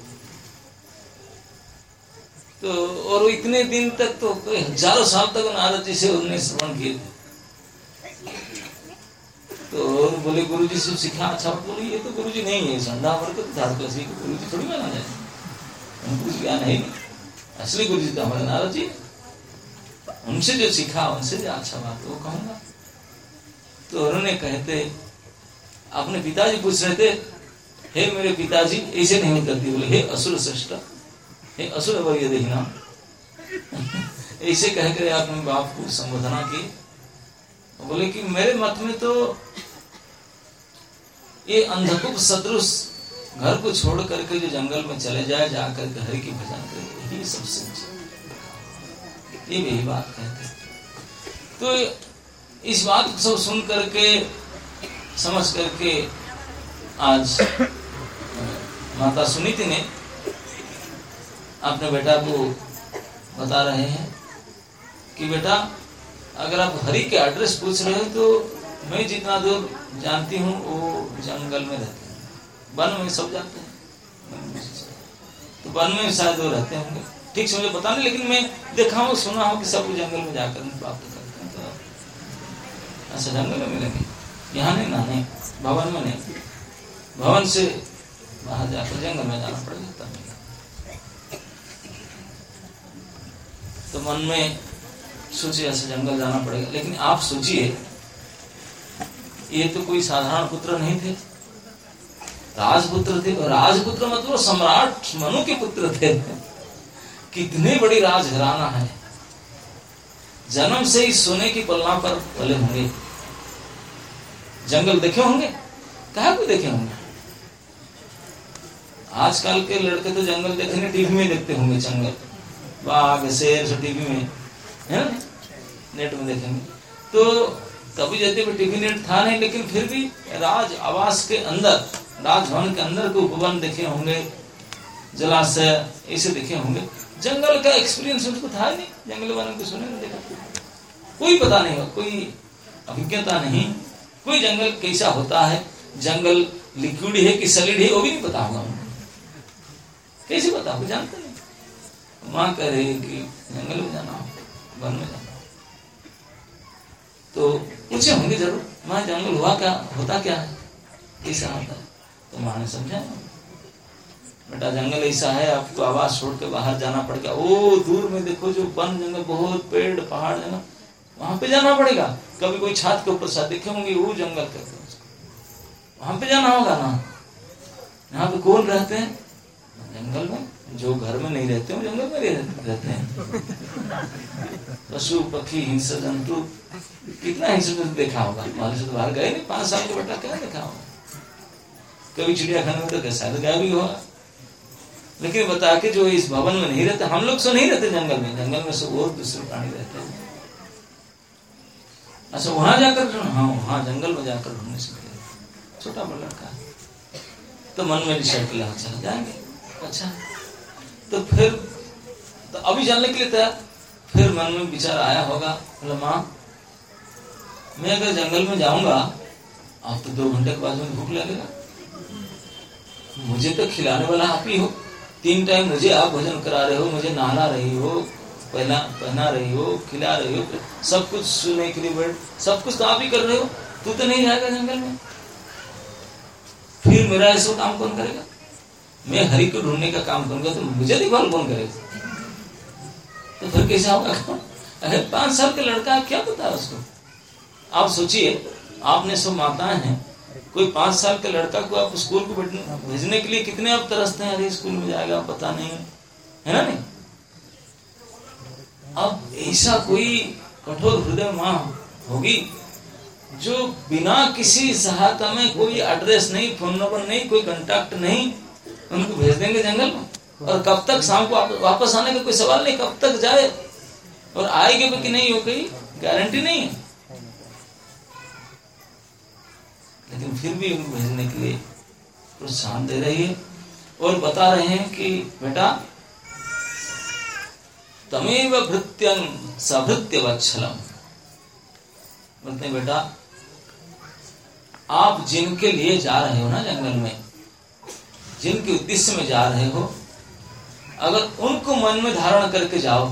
तो, और इतने दिन तक तो हजारों साल तक नारद जी से उन्होंने श्रवण किए थे। तो बोले गुरुजी से सीखा। अच्छा बोले ये तो गुरुजी नहीं है, संधा वर्ग तो गुरुजी थोड़ी माना जाए, उनको ज्ञान है नहीं, असली गुरुजी तो हमारे नारद जी। उनसे जो सीखा उनसे जो अच्छा बात वो कहूंगा। तो उन्होंने कहते अपने पिताजी पूछ रहे थे, हे मेरे पिताजी, ऐसे नहीं करती। बोले हे असुर श्रेष्ठ, हे असुर वैदेहिना, ऐसे कहकर आपने बाप को संबोधना की। बोले कि मेरे मत में तो ये अंधकूप सदृश घर को छोड़ करके जो जंगल में चले जाए, जाकर के हरि की भजन करे, यही सबसे ये यही बात कहते। तो इस बात को सब सुन करके समझ करके आज माता सुनीति ने अपने बेटा को बता रहे हैं कि बेटा अगर आप हरि के एड्रेस पूछ रहे हो तो मैं जितना दूर जानती हूँ वो जंगल में रहते हैं, वन में सब जाते हैं, तो वन में शायद वो रहते होंगे, ठीक से मुझे पता नहीं, लेकिन मैं देखा हूँ सुना हूँ कि सब जंगल में जाकर प्राप्त करते हैं। तो ऐसा जंगल में मिलेंगे, यहाँ नहीं ना, नहीं भवन में नहीं, भवन से बाहर जाकर जंगल में जाना पड़ेगा तब मिलेगा। तो मन में सोचिए ऐसे जंगल जाना पड़ेगा। लेकिन आप सोचिए ये तो कोई साधारण पुत्र नहीं थे, राजपुत्र थे। राजपुत्र मतलब सम्राट मनु के पुत्र थे। कितनी बड़ी राज घराना है, जन्म से ही सोने की पलना पर पले होंगे। जंगल देखे होंगे, कहाँ को देखे होंगे? आजकल के लड़के तो जंगल देखने टीवी में देखते होंगे, जंगल बाघ शेर सब टीवी में है ना, नेट में देखेंगे। तो कभी जैसे भी टीवी नेट था नहीं, लेकिन फिर भी राज आवास के अंदर, राजभवन के अंदर को उपवन देखे होंगे, जलाशय ऐसे देखे होंगे। जंगल का एक्सपीरियंस उनको था ही नहीं, जंगल वालों को सुने नहीं, देखा कोई पता नहीं हो, कोई अभिज्ञता नहीं, कोई जंगल कैसा होता है, जंगल लिक्विड है कि सॉलिड है वो भी नहीं पता होगा उनको। कैसे पता हो, जानते नहीं। माँ कह रही कि जंगल में जाना हो, वन में जाना हो, तो पूछे होंगे जरूर, माँ जंगल हुआ क्या, होता क्या है, कैसा होता है? तो माँ ने समझा, बेटा जंगल ऐसा है, आपको आवाज छोड़ के बाहर जाना पड़ेगा। ओ दूर में देखो जो वन जंगल, बहुत पेड़ पहाड़ जंगल, वहां पे जाना पड़ेगा। कभी कोई छत के ऊपर साथ देखे होंगे, वो जंगल कहते हैं, वहां पे जाना होगा ना। यहाँ पे कौन रहते हैं? जंगल में जो घर में नहीं रहते हो, जंगल में रहते हैं। पशु पक्षी हिंसक जंतु, कितना हिंसक जंतु देखा होगा। माली से तो बाहर गए नहीं, पांच साल के बेटा क्या देखा होगा। कभी चिड़ियाखाने में तो कैसा गया भी होगा, लेकिन बता के जो इस भवन में नहीं रहते, हम लोग सो नहीं रहते जंगल में, जंगल में सब और दूसरे प्राणी रहते हैं। अच्छा वहां जाकर, हाँ वहां जंगल में जाकर ढूंढने से छोटा बड़ा लड़का, तो मन में डिसाइड किया चला जाएंगे। अच्छा तो फिर तो अभी जानने के लिए तैयार, फिर मन में विचार आया होगा, बोला माँ मैं अगर जंगल में जाऊंगा, अब तो दो घंटे के बाद में भूख लगेगा, मुझे तो खिलाने वाला आप ही हो, तीन टाइम मुझे आप भोजन करा रहे हो, मुझे नहला रही हो, पहना पहना रही हो, खिला रही हो, सब कुछ सुनने के लिए बैठ, सब कुछ तो आप ही कर रहे हो, तू तो नहीं जाएगा जंगल में, फिर मेरा ऐसा काम कौन करेगा? मैं हरि को ढूंढने का काम करूंगा तो मुझे देखभाल कौन करेगा? तो फिर कैसा होगा? अरे पांच साल का लड़का है, क्या पता है उसको? आप सोचिए, आपने सब माताएं हैं, कोई पांच साल का लड़का को आप स्कूल को भेजने के लिए कितने आप तरसते हैं, अरे स्कूल में जाएगा पता नहीं है ना। नहीं, अब ऐसा कोई कठोर हृदय माँ होगी जो बिना किसी सहायता में, कोई एड्रेस नहीं, फोन नंबर नहीं, कोई कांटेक्ट नहीं, उनको भेज देंगे जंगल में। और कब तक शाम को वापस आने का कोई सवाल नहीं, कब तक जाए और आएगी भी कि नहीं हो कोई गारंटी नहीं है। लेकिन फिर भी उनको भेजने के लिए प्रोत्साहन दे रही है और बता रहे हैं कि बेटा तमेव भृत्यं सभृत्य वत्सलम, बोलते हैं बेटा आप जिनके लिए जा रहे हो ना जंगल में, जिनके उद्देश्य में जा रहे हो, अगर उनको मन में धारण करके जाओ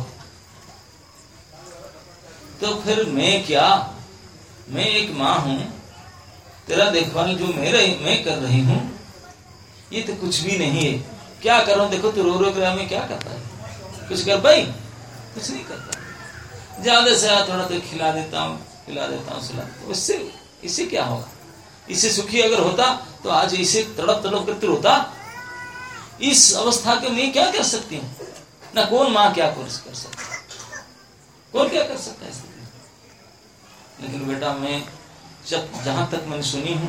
तो फिर मैं क्या, मैं एक माँ हूं, तेरा देखभाल जो मैं रही, मैं कर रही हूं, ये तो कुछ भी नहीं है। क्या कर रहा हूं देखो, तू रो रो कर में क्या करता है, कुछ कर भाई, कुछ नहीं करता। ज्यादा से ज्यादा थोड़ा तो खिला देता हूँ खिला देता हूँ सुला देता हूँ, इससे इससे क्या होगा? इससे सुखी अगर होता तो आज इसे तड़प तड़प करते रोता। इस अवस्था के मैं क्या कर सकती हूँ? ना कौन माँ क्या कर सकता, कौन क्या कर सकता है इसलिए। लेकिन बेटा मैं जब जहां तक मैंने सुनी हूं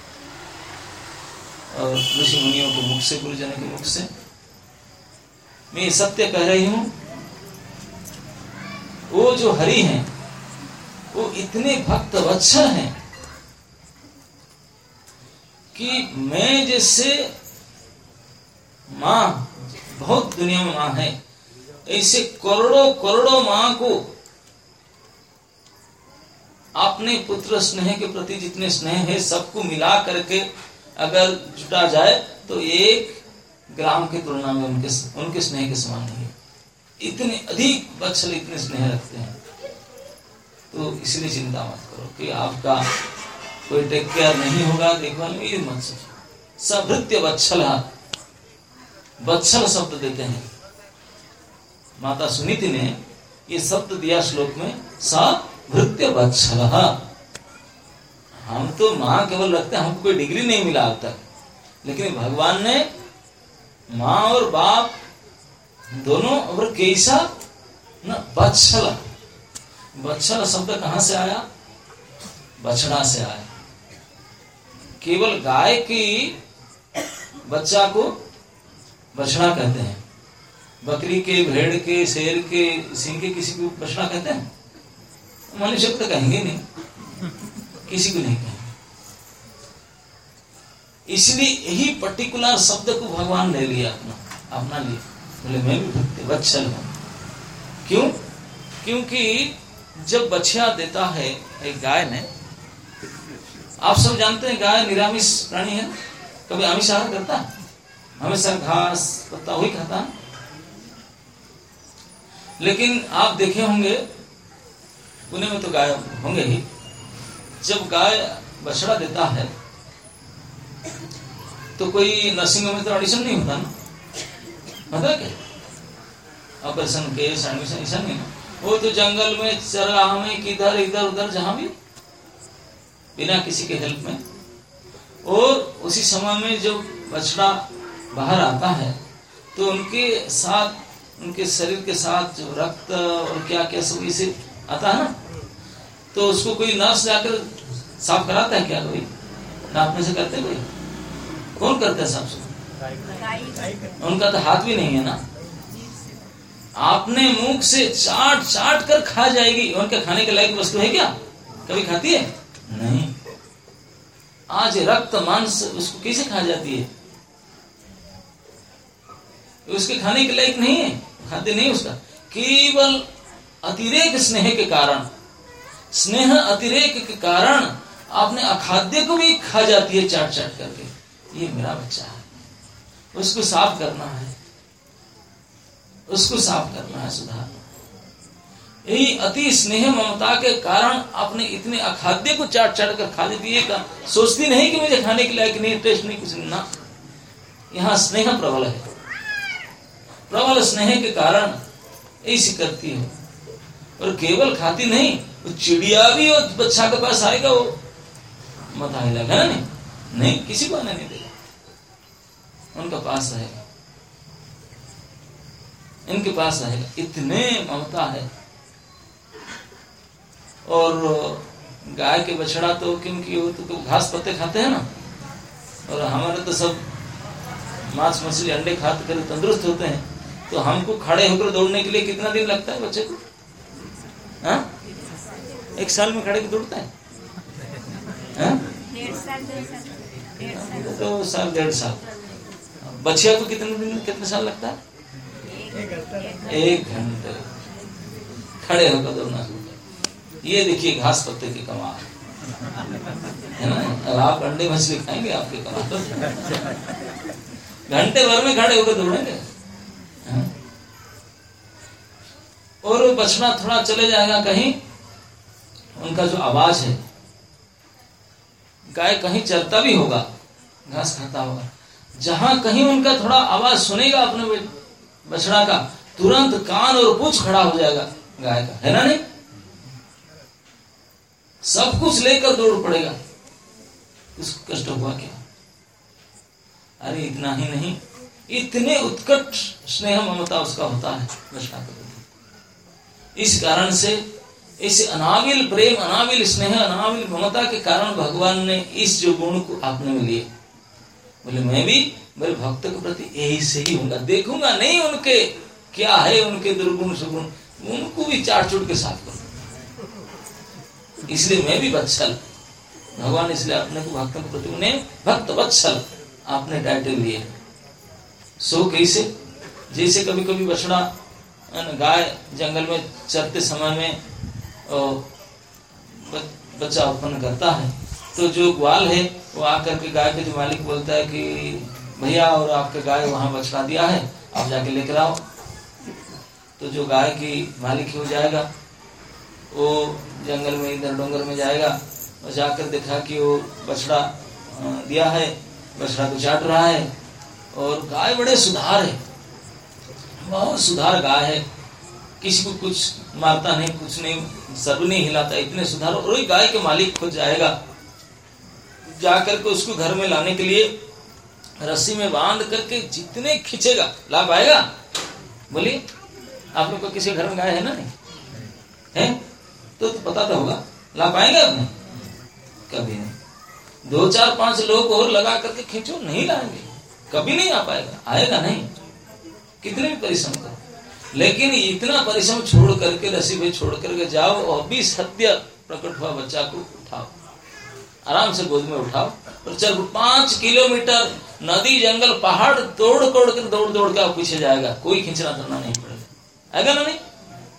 और ऋषि मुनियों के मुख से, गुरुजनों के मुख से, मैं ये सत्य कह रही हूं, वो जो हरि हैं वो इतने भक्त वत्सल हैं कि मैं जैसे माँ, बहुत दुनिया में माँ है, ऐसे करोड़ों करोड़ों माँ को अपने पुत्र स्नेह के प्रति जितने स्नेह है सबको मिला करके अगर जुटा जाए तो एक ग्राम की तुलना में उनके उनके स्नेह के समान नहीं है। इतने अधिक वत्सल, इतने स्नेह रखते हैं। तो इसलिए चिंता मत करो कि आपका कोई टेक केयर नहीं होगा, देखभाल में, ये मत सोचो। सभृत्य वत्सल, वत्सल शब्द देते हैं। माता सुनीति ने ये शब्द दिया श्लोक में, सभृत्य वत्सल। हम तो माँ केवल रखते हैं, हमको कोई डिग्री नहीं मिला अब तक, लेकिन भगवान ने माँ और बाप दोनों, और कैसा न वत्सल। वत्सल शब्द कहां से आया? बछड़ा से आया। केवल गाय की बच्चा को बछड़ा कहते हैं, बकरी के, भेड़ के, शेर के, सिंह के किसी को बछड़ा कहते हैं? मनुष्य को तो कहेंगे नहीं, किसी को नहीं कहेंगे। इसलिए यही पर्टिकुलर शब्द को भगवान ले लिया अपना अपना लिए, बोले मैं भी भक्त वत्सल हूं। क्यों? क्योंकि जब बछिया देता है एक गाय ने, आप सब जानते हैं गाय निरामिष प्राणी है, कभी आमिष आहार करता है? हमेशा घास पत्ता वही खाता है। लेकिन आप देखे होंगे, पुणे में तो गाय होंगे ही, जब गाय बछड़ा देता है तो कोई नर्सिंग होम में तो ऑडिशन नहीं होता ना, होता क्या? ऑपरेशन केस एडमिशन ऐसा नहीं, वो तो जंगल में, चरगाह में, किधर इधर उधर जहां भी, बिना किसी के हेल्प में। और उसी समय में जब बछड़ा बाहर आता है तो उनके साथ, उनके शरीर के साथ जो रक्त और क्या क्या सब इसे आता है ना, तो उसको कोई नर्स जाकर साफ कराता है क्या? कोई नापने से करते? कोई कौन करता है साफ सुथरा? उनका तो हाथ भी नहीं है ना। आपने मुंह से चाट चाट कर खा जाएगी। उनके खाने के लायक वस्तु है क्या? कभी खाती है? नहीं। आज रक्त मांस उसको कैसे खा जाती है? उसके खाने के लायक नहीं है, खाद्य नहीं उसका। केवल अतिरेक स्नेह के कारण, स्नेह अतिरेक के कारण आपने अखाद्य को भी खा जाती है चाट चाट करके। ये मेरा बच्चा है, उसको साफ करना है, उसको साफ करना है, सुधारना। यही अति स्नेह ममता के कारण आपने इतने अखाद्य को चाट चाट कर खा देती है, सोचती नहीं कि मुझे खाने के लायक नहीं, टेस्ट नहीं, कुछ नहीं ना। यहाँ स्नेह प्रबल है, प्रबल स्नेह के कारण ऐसी करती है। और केवल खाती नहीं, वो चिड़िया भी वो बच्चा के पास आएगा, वो मत आने लगा ना, नहीं नहीं किसी को आने नहीं देगा, उनका पास रहेगा, इनके पास रहेगा। इतने ममता है। और गाय के बछड़ा तो, क्योंकि वो तो, तो घास पत्ते खाते हैं ना, और हमारे तो सब मांस मछली अंडे खाते कर तंदुरुस्त होते हैं, तो हमको खड़े होकर दौड़ने के लिए कितना दिन लगता है बच्चे को? हाँ? एक साल में खड़े दौड़ता है? दो साल डेढ़ साल। बच्चिया को कितने दिन कितने साल लगता है? एक घंटे खड़े होकर दौड़ना। ये देखिए घास पत्ते की कमाल है ना। अब आप अंडे मछली खाएंगे, आपके कमाल घंटे भर में खड़े होकर दौड़ेंगे। और वो बछड़ा थोड़ा चले जाएगा कहीं, उनका जो आवाज है, गाय कहीं चरता भी होगा, घास खाता होगा, जहां कहीं उनका थोड़ा आवाज सुनेगा अपने बछड़ा का, तुरंत कान और पूंछ खड़ा हो जाएगा गाय का, है ना नहीं? सब कुछ लेकर दौड़ पड़ेगा। उसको कष्ट हुआ क्या? अरे इतना ही नहीं, इतने उत्कट स्नेह ममता उसका होता है बछड़ा के प्रति। इस कारण से इस अनाविल प्रेम, अनाविल स्नेह, अनाविल ममता के कारण भगवान ने इस जो गुण को अपने में लिए। बोले मैं भी मेरे भक्त के प्रति यही से ही होगा, देखूंगा नहीं उनके क्या है, उनके दुर्गुण सुगुण, उनको भी चाट चूट के साथ करूंगा। इसलिए मैं भी वत्सल, भगवान इसलिए अपने को भक्तों के प्रति उन्हें भक्त वत्सल आपने टाइटल लिए। सो कैसे? जैसे कभी कभी बछड़ा गाय जंगल में चरते समय में बच्चा उत्पन्न करता है, तो जो ग्वाल है वो आकर के गाय के जो मालिक बोलता है कि भैया और आपके गाय वहां बछड़ा दिया है, आप जाके लेकर आओ। तो जो गाय की मालिक हो जाएगा, वो जंगल में इधर डोंगर में जाएगा और जाकर देखा कि वो बछड़ा दिया है, बछड़ा को चाट रहा है, और गाय बड़े सुधार है, बहुत सुधार गाय है, किसी को कुछ मारता नहीं, कुछ नहीं, सर नहीं हिलाता, इतने सुधार। और वही गाय के मालिक खुद जाएगा, जाकर के उसको घर में लाने के लिए रस्सी में बांध करके जितने खींचेगा लाभ आएगा। बोलिए आप लोग को किसी घर में गाय है ना? नहीं है तो, तो पता तो होगा, लाभ आएगा अपने? कभी नहीं। दो चार पांच लोग और लगा करके खींचो, नहीं लाएंगे, कभी नहीं आ पाएगा, आएगा नहीं, कितने भी परिश्रम करो। लेकिन इतना परिश्रम छोड़ करके, रस्सी में छोड़ करके जाओ और भी सत्य प्रकट हुआ बच्चा को उठाओ, आराम से गोद में उठाओ और चल पांच किलोमीटर नदी जंगल पहाड़ तोड़ तोड़ कर दौड़ दौड़ के आप पीछे जाएगा, कोई खींचना करना नहीं पड़ेगा, आएगा ना? नहीं,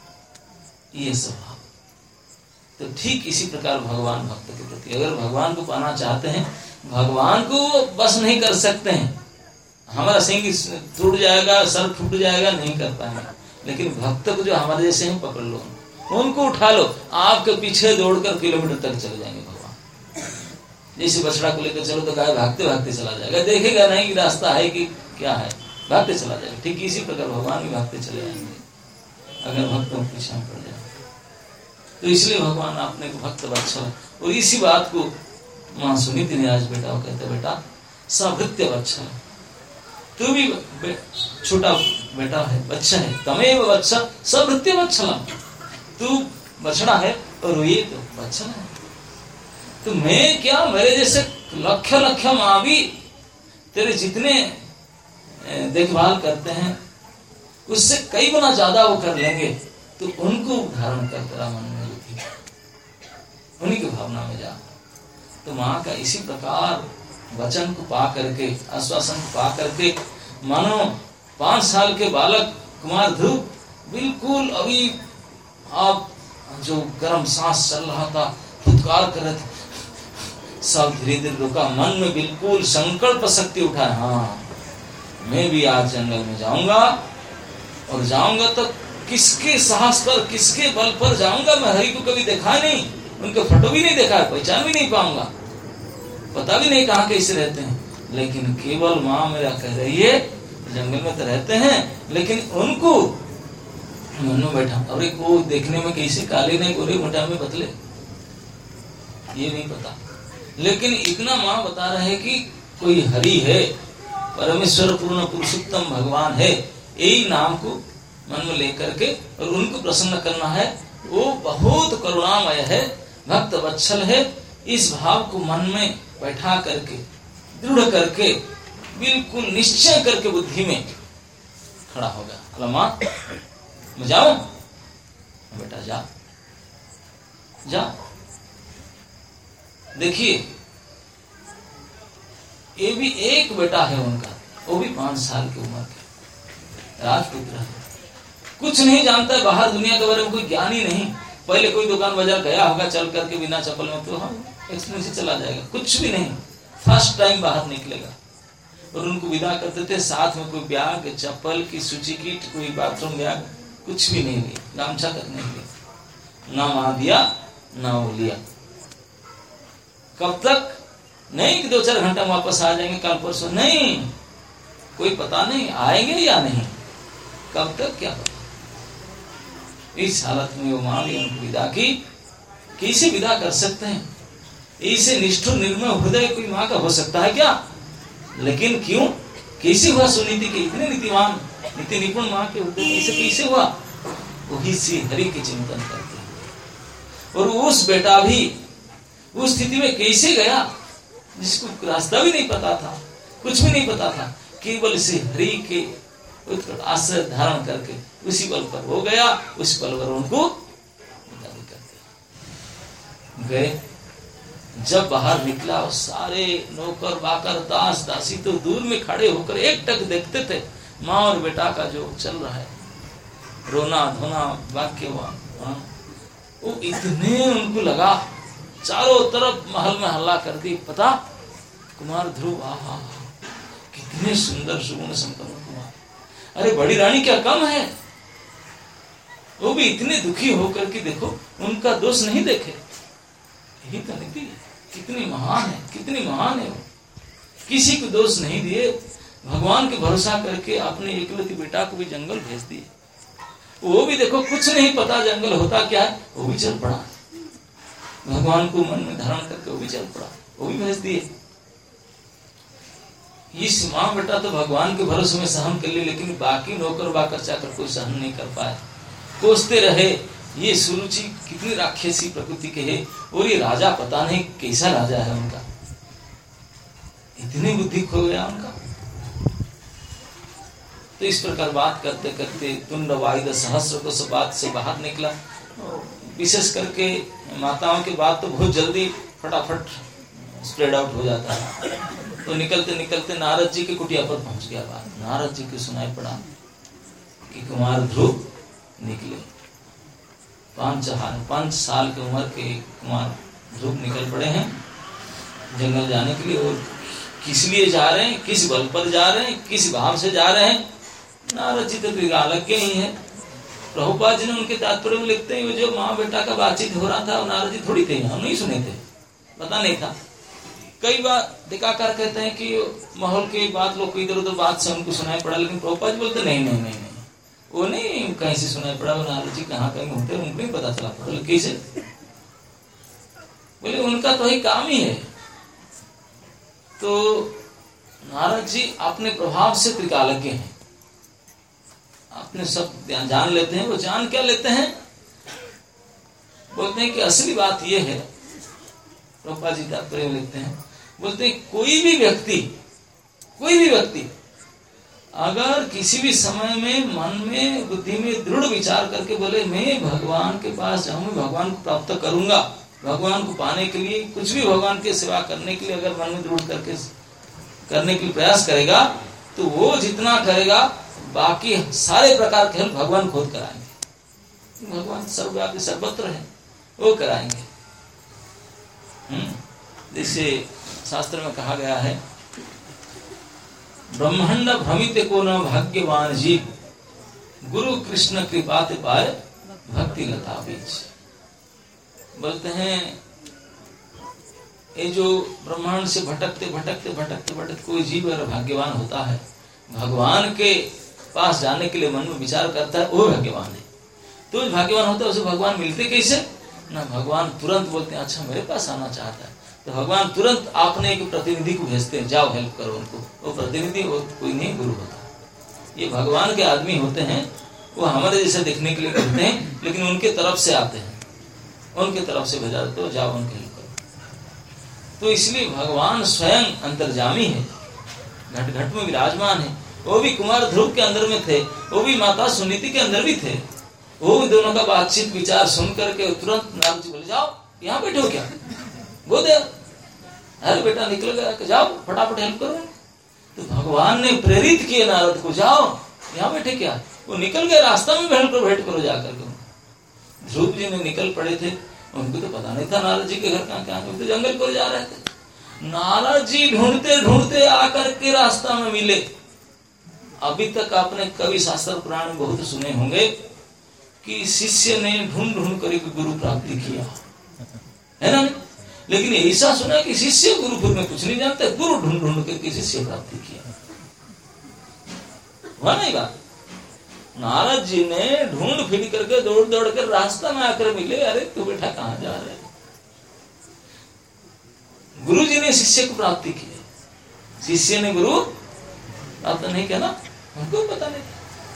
ये स्वभाव। तो ठीक इसी प्रकार भगवान भक्त के प्रति, अगर भगवान को पाना चाहते हैं, भगवान को बस नहीं कर सकते हैं, हमारा सिंह टूट जाएगा, सर टूट जाएगा, नहीं कर पाएंगे, लेकिन भक्त को जो हमारे जैसे हैं पकड़ लो, उनको उठा लो, आपके पीछे दौड़कर किलोमीटर तक चले जाएंगे भगवान। जैसे बछड़ा को लेकर चलो तो गाय भागते भागते चला जाएगा, देखेगा नहीं कि रास्ता है कि क्या है, भागते चला जाएगा। ठीक इसी प्रकार भगवान भी भागते चले जाएंगे अगर भक्तों के पीछे पड़ जाए। तो इसलिए भगवान आपने को भक्त वत्सल, और इसी बात को माँ सुनीति ने आज बेटा को कहते, बेटा सभृत्य वत्सल, तू भी बे, छोटा बेटा है, बच्चा है, तमेव वत्सल सभृत्य वत्सलम, तू बछड़ा है और ये तो वत्सल है। तो मैं क्या, मेरे जैसे लक्ष लक्ष माँ भी तेरे जितने देखभाल करते हैं उससे कई गुना ज्यादा वो कर लेंगे, तो उनको धारण कर तेरा मन में होती, उन्हीं की भावना में जा। तो माँ का इसी प्रकार वचन को पा करके, आश्वासन को पा करके, मानो पांच साल के बालक कुमार ध्रुव बिल्कुल अभी आप जो गर्म सांस चल रहा था, फुटकार कर रहे थे, सब धीरे धीरे रुका, मन में बिल्कुल संकल्प शक्ति उठा, हाँ मैं भी आज जंगल में जाऊंगा, और जाऊंगा तो किसके साहस पर, किसके बल पर जाऊंगा। मैं हरि को कभी देखा नहीं, उनके फोटो भी नहीं देखा, पहचान भी नहीं पाऊंगा, पता भी नहीं कहाँ कैसे रहते हैं, लेकिन केवल माँ मेरा कह रही है जंगल में तो रहते हैं, लेकिन उनको मन में बैठा, और एक वो देखने में कैसे काले ने गोरे मोटा में बदले, ये नहीं पता, लेकिन इतना माँ बता रहे कि कोई हरि है, परमेश्वर पूर्ण पुरुषोत्तम भगवान है, यही नाम को मन में लेकर के और उनको प्रसन्न करना है। वो बहुत करुणामय है, भक्त वत्सल है। इस भाव को मन में बैठा करके, दृढ़ करके बिल्कुल निश्चय करके बुद्धि में खड़ा हो गया। अला माँ मैं जाऊं? बेटा जा जा। देखिए ये भी एक बेटा है उनका, वो भी पांच साल की उम्र के, राजपुत्र है, कुछ नहीं जानता है, बाहर दुनिया के बारे में कोई ज्ञान ही नहीं। पहले कोई दुकान बाजार गया होगा चल करके बिना चप्पल में, तो हम एक्सप्रेस से चला जाएगा, कुछ भी नहीं, फर्स्ट टाइम बाहर निकलेगा। और उनको विदा करते थे, साथ में कोई बैग, चप्पल की सूची किट, कोई बाथरूम बैग, कुछ भी नहीं लिया, गामछा तक नहीं लिया, ना मां दिया ना वो लिया। कब तक? नहीं कि दो चार घंटा वापस आ जाएंगे कल परसों, नहीं, कोई पता नहीं आएंगे या नहीं, कब तक क्या पता। इस हालत में वो मां ने उनको विदा की। कैसे विदा कर सकते हैं? ऐसे निष्ठुर निर्मय हृदय कोई मां का हो सकता है क्या? लेकिन क्यों, कैसे हुआ? सुनीति के इतने नीतिवान, नीति निपुण मां के हृदय में ऐसे कैसे हुआ? वही श्री हरि के चिंतन करते हैं। और उस बेटा भी उस स्थिति में कैसे गया जिसको रास्ता भी नहीं पता था, कुछ भी नहीं पता था, केवल श्री हरि के आश्रय धारण करके उसी बल पर वो गया, उस बल पर उनको गए। जब बाहर निकला और सारे नौकर बाकर दास दासी तो दूर में खड़े होकर एक टक देखते थे माँ और बेटा का जो चल रहा है, रोना धोना वाक्य हुआ, वो इतने उनको लगा, चारों तरफ महल में हल्ला कर दी, पता कुमार ध्रुव, आहा कितने सुंदर सुगुण संपन्न कुमार, अरे बड़ी रानी क्या कम है। वो भी इतने दुखी होकर के देखो, उनका दोष नहीं देखे, यही तो नीति है, कितनी महान है, कितनी महान है वो, किसी को दोष नहीं दिए, भगवान के भरोसा करके अपने एकलौती बेटा को भी जंगल भेज दिए। वो भी देखो कुछ नहीं पता जंगल होता क्या है, वो भी चल पड़ा, भगवान को मन में धारण करके वो भी चल पड़ा, वो भी भेज दिए। इस माँ बेटा तो भगवान के भरोसे में सहन कर लिए, लेकिन बाकी नौकर बाकर चाकर कोई सहन नहीं कर पाए, कोसते रहे। ये सुरुचि कितनी राक्षसी प्रकृति के है, और ये राजा पता नहीं कैसा राजा है उनका, इतनी बुद्धि खो गया उनका। तो इस प्रकार बात करते करते तुंड वायुद सहस्र को सब बात से बाहर निकला। विशेष करके माताओं की बात तो बहुत जल्दी फटाफट स्प्रेड आउट हो जाता है। तो निकलते निकलते नारद जी की कुटिया पर पहुंच गया बात। नारद जी को सुनाई पड़ा कि कुमार ध्रुव निकले, पांच पांच साल की उम्र के कुमार ध्रुव निकल पड़े हैं जंगल जाने के लिए। और किस लिए जा रहे हैं, किस बल पर जा रहे हैं, किस भाव से जा रहे हैं, नारद जी तो अलग ही है। प्रभुपाद जी ने उनके तात्पर्य में लिखते हैं, जो माँ बेटा का बातचीत हो रहा था, नारद जी थोड़ी थे, हम नहीं सुने थे, पता नहीं था। कई बार टीकाकार कहते हैं कि माहौल की बात लोग को इधर उधर बात से उनको सुनाई पड़ा, लेकिन प्रभुपाद जी बोलते नहीं नहीं नहीं नहीं वो नहीं कहीं से सुनाई पड़ा, वो नारद जी कहाँ कहीं होते उनको नहीं पता चला पड़ा। कैसे? बोले उनका तो ही काम ही है। तो नारद जी अपने प्रभाव से त्रिकालज्ञ हैं, अपने सब जान लेते हैं। वो जान क्या लेते हैं? बोलते हैं कि असली बात ये है, प्रभुपाद जी तात्पर्य लिखते हैं, बोलते हैं कोई भी व्यक्ति कोई भी व्यक्ति अगर किसी भी समय में मन में बुद्धि में दृढ़ विचार करके बोले मैं भगवान के पास जाऊंगा, भगवान को प्राप्त करूंगा, भगवान को पाने के लिए कुछ भी भगवान की सेवा करने के लिए अगर मन में दृढ़ करके करने के लिए प्रयास करेगा, तो वो जितना करेगा बाकी सारे प्रकार के भगवान खुद कराएंगे। भगवान सर्वव्यापी सर्वत्र है, वो कराएंगे। जैसे शास्त्र में कहा गया है, ब्रह्मांड भ्रमित को न भाग्यवान जीव, गुरु कृष्ण कृपाते पाए भक्ति लता बीज। बोलते हैं ये जो ब्रह्मांड से भटकते भटकते भटकते भटकते कोई जीव अगर भाग्यवान होता है, भगवान के पास जाने के लिए मन में विचार करता है, वो भाग्यवान है। तो भाग्यवान होता है, उसे भगवान मिलते कैसे ना, भगवान तुरंत बोलते हैं अच्छा मेरे पास आना चाहता है, तो भगवान तुरंत अपने एक प्रतिनिधि को भेजते हैं, जाओ हेल्प करो उनको। वो प्रतिनिधि वो कोई नहीं गुरु होता, ये भगवान के आदमी होते हैं, वो हमारे जैसे देखने के लिए करते हैं, लेकिन उनके तरफ से आते हैं, उनके तरफ से भेजा देते हो, जाओ उनके हेल्प करो। तो इसलिए भगवान स्वयं अंतर्जामी है, घट घट में विराजमान है। वो भी कुमार ध्रुव के अंदर में थे, वो भी माता सुनीति के अंदर भी थे। वो भी दोनों का बातचीत विचार सुन करके तुरंत नारद जी बोले, जाओ यहाँ बैठो क्या गोदेव, अरे बेटा निकल गया, जाओ फटाफट हेल्प करो। तो भगवान ने प्रेरित किए नारद को, जाओ यहाँ बैठे क्या। वो निकल गए, रास्ता में बैठ कर भेंट करो जाकर के। ध्रुव जी ने निकल पड़े थे, उनको तो पता नहीं था नारद जी के घर कहाँ क्या, तो जंगल को जा रहे थे। नारद जी ढूंढते ढूंढते आकर के रास्ता में मिले। अभी तक आपने कवि शास्त्र पुराण में बहुत सुने होंगे कि शिष्य ने ढूंढ ढूंढ कर गुरु प्राप्ति किया, है ना। लेकिन ऐसा सुना कि शिष्य गुरुकुल में कुछ नहीं जानते, गुरु ढूंढ ढूंढ करके शिष्य प्राप्ति किया। हुआ नहीं बात। नारद जी ने ढूंढ फिर करके दौड़ दौड़ कर रास्ता में आकर मिले, अरे तू बेटा कहाँ जा रहे। गुरु जी ने शिष्य को प्राप्ति की, शिष्य ने गुरु प्राप्त नहीं किया ना, हमको पता नहीं।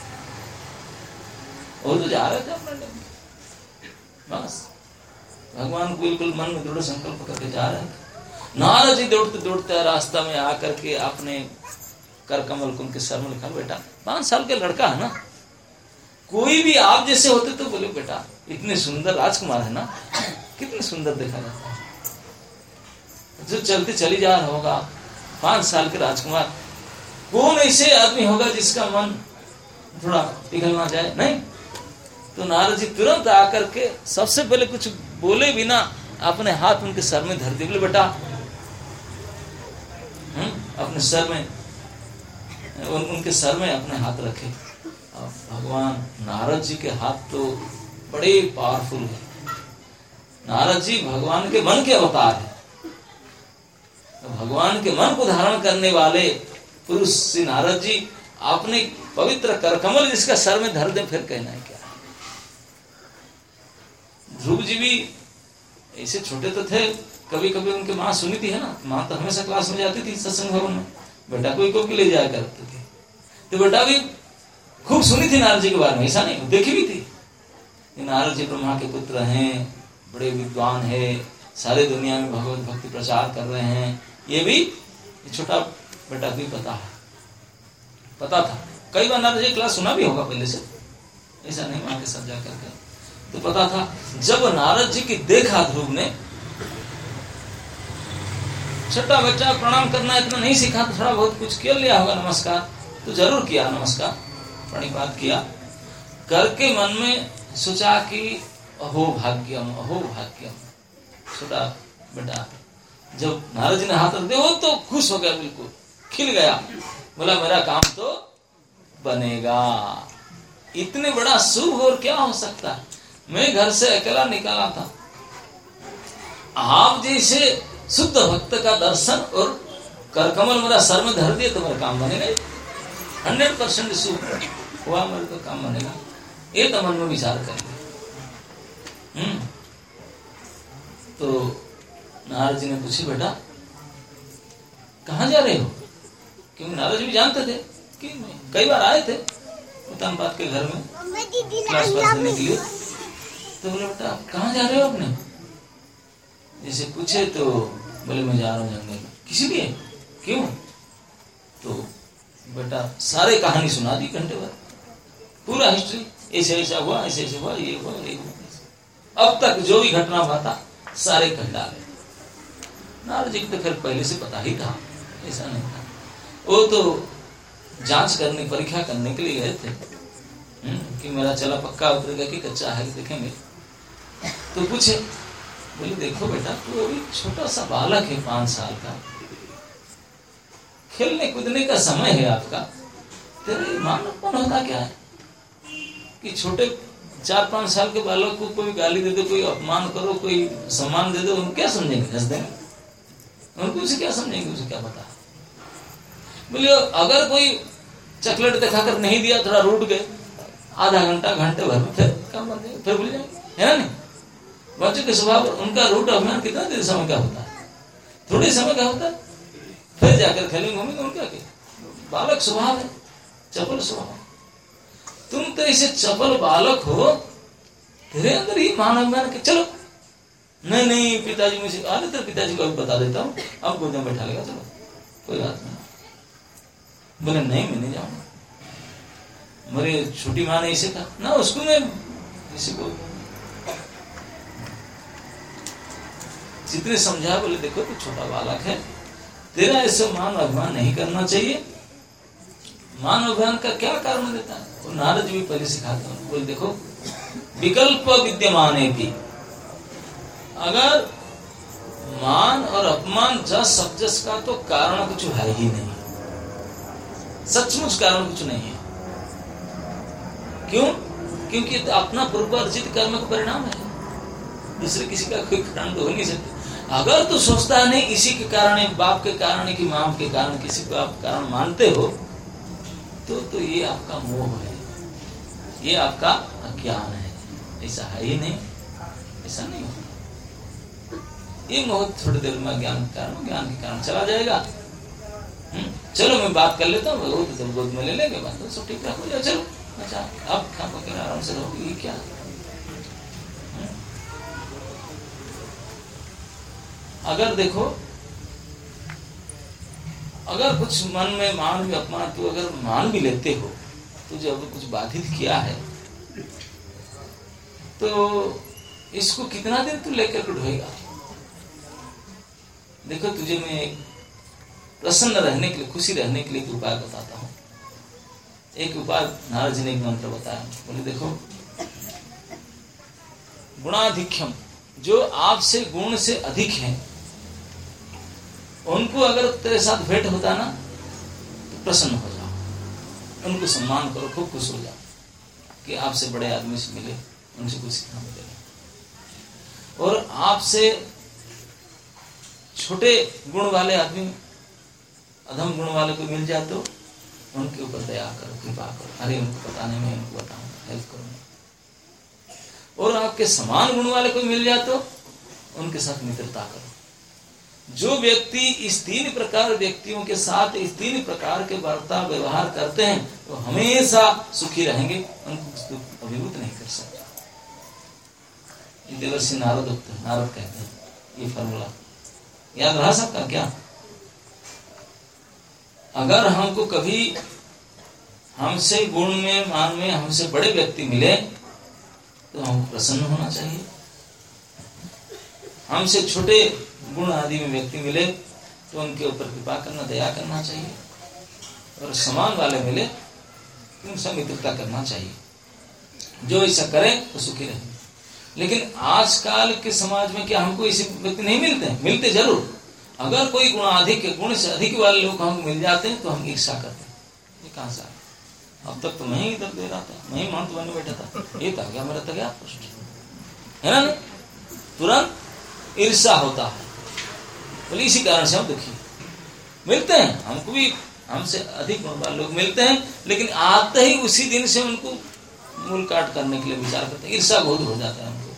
और तो जा रहे थे अपने बस, भगवान को बिल्कुल मन में दृढ़ संकल्प करके जा रहे थे। नारद जी दौड़ते दौड़ते रास्ता में आकर के आपने कर कमल को उनके सर में लिखा, बेटा पांच साल के लड़का है ना, कोई भी आप जैसे होते तो बोले बेटा इतने सुंदर राजकुमार है ना, कितने सुंदर देखा जाता है। जो चलते चली जा रहा होगा, पांच साल के राजकुमार, कौन ऐसे आदमी होगा जिसका मन थोड़ा पिघल ना जाए, नहीं। तो नारद जी तुरंत आकर के सबसे पहले कुछ बोले बिना अपने हाथ उनके सर में धर दिए, बोले बेटा हुँ? अपने सर में उन, उनके सर में अपने हाथ रखे। अब भगवान नारद जी के हाथ तो बड़े पावरफुल है। नारद जी भगवान के मन के अवतार है, तो भगवान के मन को धारण करने वाले पुरुष श्री नारद जी अपने पवित्र कर कमल जिसका सर में धर दे, फिर कहना है क्या। ध्रुव जी भी ऐसे छोटे तो थे, कभी कभी उनके माँ सुनी थी है ना, माँ तो हमेशा क्लास में जाती थी सत्संग भवन में, बेटा कोई को भी ले जाया करते थे। तो बेटा भी खूब सुनी थी नारद जी के बारे में, ऐसा नहीं देखी भी थी। नारद जी ब्रह्मा के पुत्र हैं, बड़े विद्वान है, सारे दुनिया में भगवत भक्ति प्रचार कर रहे हैं, ये भी छोटा बेटा भी पता है, पता था। कई बार नारद जी क्लास सुना भी होगा पहले से, ऐसा नहीं वहां के साथ जाकर के तो पता था। जब नारद जी की देखा ध्रुव ने, छोटा बच्चा प्रणाम करना इतना नहीं सीखा, तो थोड़ा बहुत कुछ कर लिया होगा, नमस्कार तो जरूर किया, नमस्कार प्रणिपात किया करके मन में सोचा कि अहो भाग्यम अहो भाग्यम। छोटा बेटा जब नारद जी ने हाथ रख दिया, वो तो खुश हो गया, बिल्कुल खिल गया, बोला मेरा काम तो बनेगा। इतने बड़ा शुभ और क्या हो सकता है। मैं घर से अकेला निकाला था, आप जैसे शुद्ध भक्त का दर्शन और करकमल मेरा सर में धर दिए तो मेरा काम बनेगा, हंड्रेड परसेंट शुभ हुआ, मेरे को काम बनेगा। ये तो मन में विचार करेंगे। हम्म तो नारद जी ने पूछी, बेटा कहाँ जा रहे हो, क्योंकि नारद जी भी जानते थे कि कई बार आए थे उत्तमपाद के घर में क्लास पास देने के लिए। तो बोले बेटा आप कहाँ जा रहे हो अपने, जैसे पूछे तो बोले मैं जा रहा हूँ जंगल में। किसी लिए, क्यों? तो बेटा सारे कहानी सुना दी, घंटे भर पूरा हिस्ट्री, ऐसे ऐसा हुआ, ऐसे ऐसे हुआ, ये हुआ, ये हुआ, अब तक जो भी घटना हुआ था सारे कह डाले। नारद जी को तो फिर पहले से पता ही था, ऐसा नहीं था। वो तो जांच करने, परीक्षा करने के लिए गए थे कि मेरा चला पक्का उतरेगा कि कच्चा है, देखेंगे। तो पूछे, बोले देखो बेटा तू अभी छोटा सा बालक है, पांच साल का, खेलने कूदने का समय है आपका, तेरे मानवपन होता क्या है कि छोटे चार पांच साल के बालक को कोई गाली दे दो, कोई अपमान करो, कोई सम्मान दे दो, उनको क्या समझेंगे, हंस देंगे, उनको उसे क्या समझेंगे, उसे क्या पता। बोले अगर कोई चॉकलेट दिखाकर नहीं दिया, थोड़ा रूठ गए, आधा घंटा घंटे भर में फिर काम बन जाएगा, फिर भूल जाएंगे, है ना। नहीं बच्चों के स्वभाव उनका रूट अभिमान कितना देर समय का होता है, थोड़े समय का होता है, फिर जाकर खेलेंगे घूमेंगे, उनका क्या बालक स्वभाव है, चपल स्वभाव। तुम तो ऐसे चपल बालक हो, तेरे अंदर ही मान अभिमान के चलो, नहीं नहीं पिताजी मुझे आ रहे थे, पिताजी को अभी बता देता हूँ, अब गोद में बैठा लेगा, चलो कोई बात नहीं, बोले नहीं मैं नहीं जाऊंगा। मेरी छोटी माँ ने इसे कहा ना, उसको मैं इसे को जितने समझा, बोले देखो तो छोटा बालक है, तेरा ऐसे मान अभिमान नहीं करना चाहिए। मान अभिमान का क्या कारण देता है? वो नारद जी भी पहले सिखाते हैं, बोले देखो विकल्प विद्यमान है भी, अगर मान और अपमान जस सब्जस का तो कारण कुछ है ही नहीं, सचमुच कारण कुछ नहीं है। क्यों? क्योंकि तो अपना पूर्व अर्जित कर्म का परिणाम है, दूसरे किसी का कोई कारण तो हो नहीं सकता। अगर तो सोचता है नहीं इसी के कारण, बाप के कारण कि माँ के कारण किसी को आप कारण मानते हो, तो तो ये आपका मोह है, ये आपका अज्ञान है। ऐसा है ही नहीं, ऐसा नहीं होता। ये मोह थोड़ी देर में ज्ञान के कारण, ज्ञान के कारण चला जाएगा। हुँ? चलो मैं बात कर लेता हूँ, वो तो गोद में ले लेंगे, बात तो सब ठीक ठाक हो जाए। चलो अच्छा अब खा पके आराम से रहोगे, ये क्या? अगर देखो, अगर कुछ मन में मान भी अपमान, तो अगर मान भी लेते हो तो जब कुछ बाधित किया है तो इसको कितना दिन तू लेकर के ढोएगा? देखो तुझे मैं प्रसन्न रहने के लिए, खुशी रहने के लिए एक उपाय बताता हूँ। एक उपाय नारद जी ने एक मंत्र बताया, बोले देखो गुणाधिक्यम, जो आपसे गुण से अधिक हैं उनको अगर तेरे साथ भेंट होता ना तो प्रसन्न हो जाओ, उनको सम्मान करो, खूब खुश हो जाओ कि आपसे बड़े आदमी से मिले, उनसे कुछ सीखना मिलेगा। और आपसे छोटे गुण वाले आदमी, अधम गुण वाले को मिल जाए तो उनके ऊपर दया करो, कृपा करो, अरे उनको पता नहीं मैं उनको बताऊंगा, हेल्प करूंगा। और आपके समान गुण वाले को मिल जाए तो उनके साथ मित्रता करो। जो व्यक्ति इस तीन प्रकार व्यक्तियों के साथ इस तीन प्रकार के बर्ताव व्यवहार करते हैं वो तो हमेशा सुखी रहेंगे, उनको अभिभूत नहीं कर सकता। देवर्षि नारद नारद कहते हैं ये फॉर्मूला याद रहा सकता क्या? अगर हमको कभी हमसे गुण में मान में हमसे बड़े व्यक्ति मिले तो हमको प्रसन्न होना चाहिए। हमसे छोटे गुण आदि में व्यक्ति मिले तो उनके ऊपर कृपा करना, दया करना चाहिए। और समान वाले मिले तो उनसे मित्रता करना चाहिए। जो ऐसा करे तो सुखी रहे। लेकिन आजकल के समाज में क्या हमको ऐसे व्यक्ति नहीं मिलते हैं? मिलते जरूर। अगर कोई गुणाधिक गुण से अधिक वाले लोग हमको मिल जाते हैं तो हम ईर्ष्या करते हैं, ये कहां से आया? अब तक तो मैं ही इधर दे रहा था, मैं ही महंत बने बैठा था, ये था क्या मेरा था क्या प्रश्न है ना? नहीं, तुरंत ईर्ष्या होता है। बोले इसी कारण से हम दुखी मिलते हैं, हमको भी हमसे अधिक गुण वाले लोग मिलते हैं, लेकिन आते ही उसी दिन से उनको मूल काट करने के लिए विचार करते हैं, ईर्ष्या बहुत हो जाता है हमको।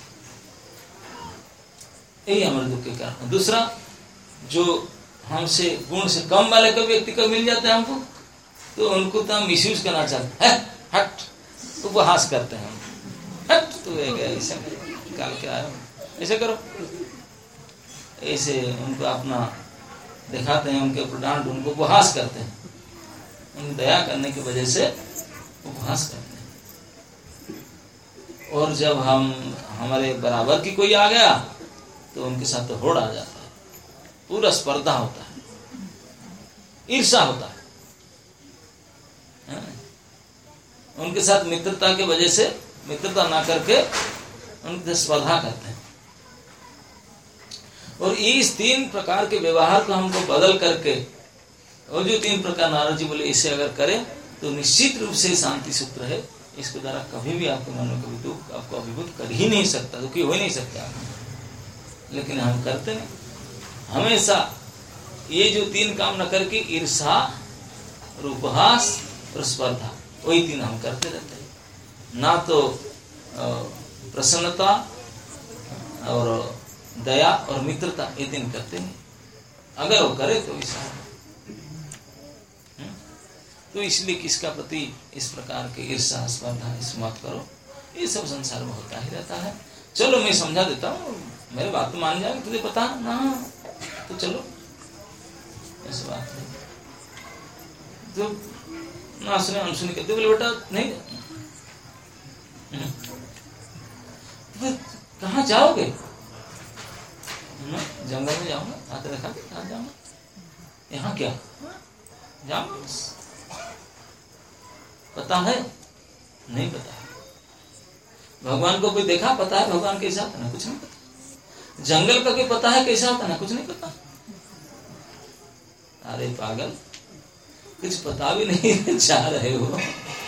यही हमारे दुख के कारण। दूसरा, जो हमसे गुण से कम वाले को व्यक्ति को मिल जाता है हमको तो उनको तो हम मिसयूज करना चाहते हैं, हट, उपहास करते हैं, हट तो ऐसा काल के आया ऐसे करो, ऐसे उनको अपना दिखाते हैं, उनके ऊपर डांट, उनको उपहास करते हैं, उन दया करने की वजह से उपहास करते हैं। और जब हम हमारे बराबर की कोई आ गया तो उनके साथ तो होड़ आ जाता है, पूरा स्पर्धा होता है, ईर्ष्या होता है। उनके साथ मित्रता की वजह से मित्रता ना करके उनसे स्पर्धा करते हैं। और इस तीन प्रकार के व्यवहार को हमको बदल करके, और जो तीन प्रकार नारद जी बोले इसे अगर करें तो निश्चित रूप से शांति सूत्र है। इसके द्वारा कभी भी आपके मन में कभी दुख आपको अभिभूत कर ही नहीं सकता, दुखी हो ही नहीं सकता। लेकिन हम करते नहीं, हमेशा ये जो तीन काम न करके ईर्ष्या और उपहास और स्पर्धा, वही तीन हम करते रहते हैं। ना तो प्रसन्नता और दया और मित्रता, ये तीन करते नहीं। अगर वो करे तो ऐसा, तो इसलिए किसका प्रति इस प्रकार के ईर्ष्या स्पर्धा इस मत करो, ये सब संसार में होता ही रहता है। चलो मैं समझा देता हूँ, मेरी बात तो मान जाएगी, तुझे पता ना, तो चलो ऐसी बात है। तो ना सुने अनसुनी कहते, बोले बेटा नहीं, तो कहाँ जाओगे? जंगल में जाऊंगा, हाथ रखा के कहाँ जाऊंगा, यहाँ क्या जाऊंगा बस। पता है? नहीं पता है। भगवान को कोई देखा? पता है भगवान कैसा होता ना? कुछ नहीं पता। जंगल का कोई पता है कैसा होता ना? कुछ नहीं पता। अरे पागल, कुछ पता भी नहीं चाह रहे हो।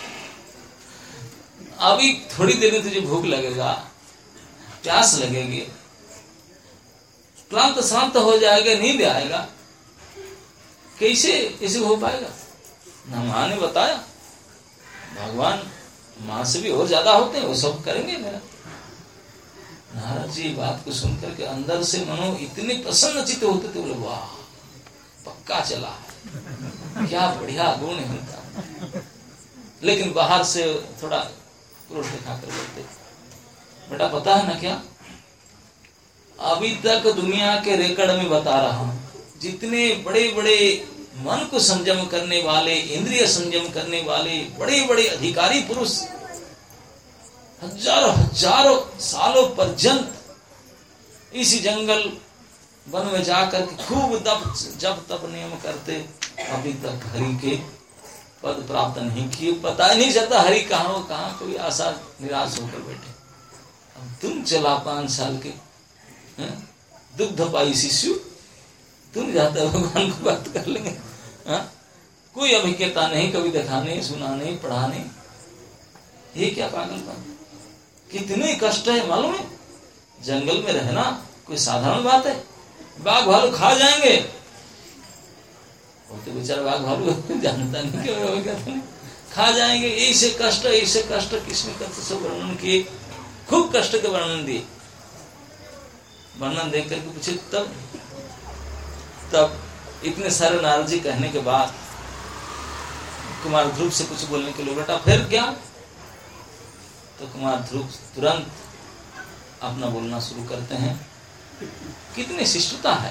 अभी थोड़ी देर में तुझे भूख लगेगा, प्यास लगेगी, क्लांत शांत हो जाएगा, नींद आएगा, कैसे ऐसे हो पाएगा? ना माँ ने बताया, भगवान माँ से भी और ज्यादा होते हैं, वो सब करेंगे मेरा। नारद जी बात को सुनकर के अंदर से मनो इतने प्रसन्नचित्त होते थे, बोले वाह पक्का चला है, क्या बढ़िया गुण है उनका। लेकिन बाहर से थोड़ा क्रोध दिखाकर बोलते, बेटा पता है ना क्या, अभी तक दुनिया के रेकड़ में बता रहा हूं, जितने बड़े बड़े मन को संयम करने वाले, इंद्रिय संयम करने वाले बड़े बड़े अधिकारी पुरुष हजारों हजारों सालों पर्यंत इसी जंगल वन में जाकर के खूब तप जब तप नियम करते, अभी तक हरि के पद प्राप्त नहीं किए। पता नहीं चलता हरि कहाँ हो, कहाँ कोई आशा निराश होकर बैठे। अब तुम चला पांच साल के दुग्ध पाई शिशु, तुम जाते भगवान को बात कर लेंगे। हा? कोई अभिज्ञता नहीं, कभी देखा नहीं, सुना नहीं, पढ़ा नहीं, ये क्या पागलपन। कितने कष्ट है मालूम है? जंगल में रहना कोई साधारण बात है? बाघ भालू खा जाएंगे, वो तो बेचारा बाघ भालू जानता नहीं क्यों नहीं, खा जाएंगे। ऐसे कष्ट, ऐसे कष्ट किसने करते सब वर्णन किए, खूब कष्ट के वर्णन दिए। वर्णन देख करके पूछे, तब तब इतने सारे नारद जी कहने के बाद कुमार ध्रुव से कुछ बोलने के लिए, बेटा फिर क्या? तो कुमार ध्रुव तुरंत अपना बोलना शुरू करते हैं। कितनी शिष्टता है,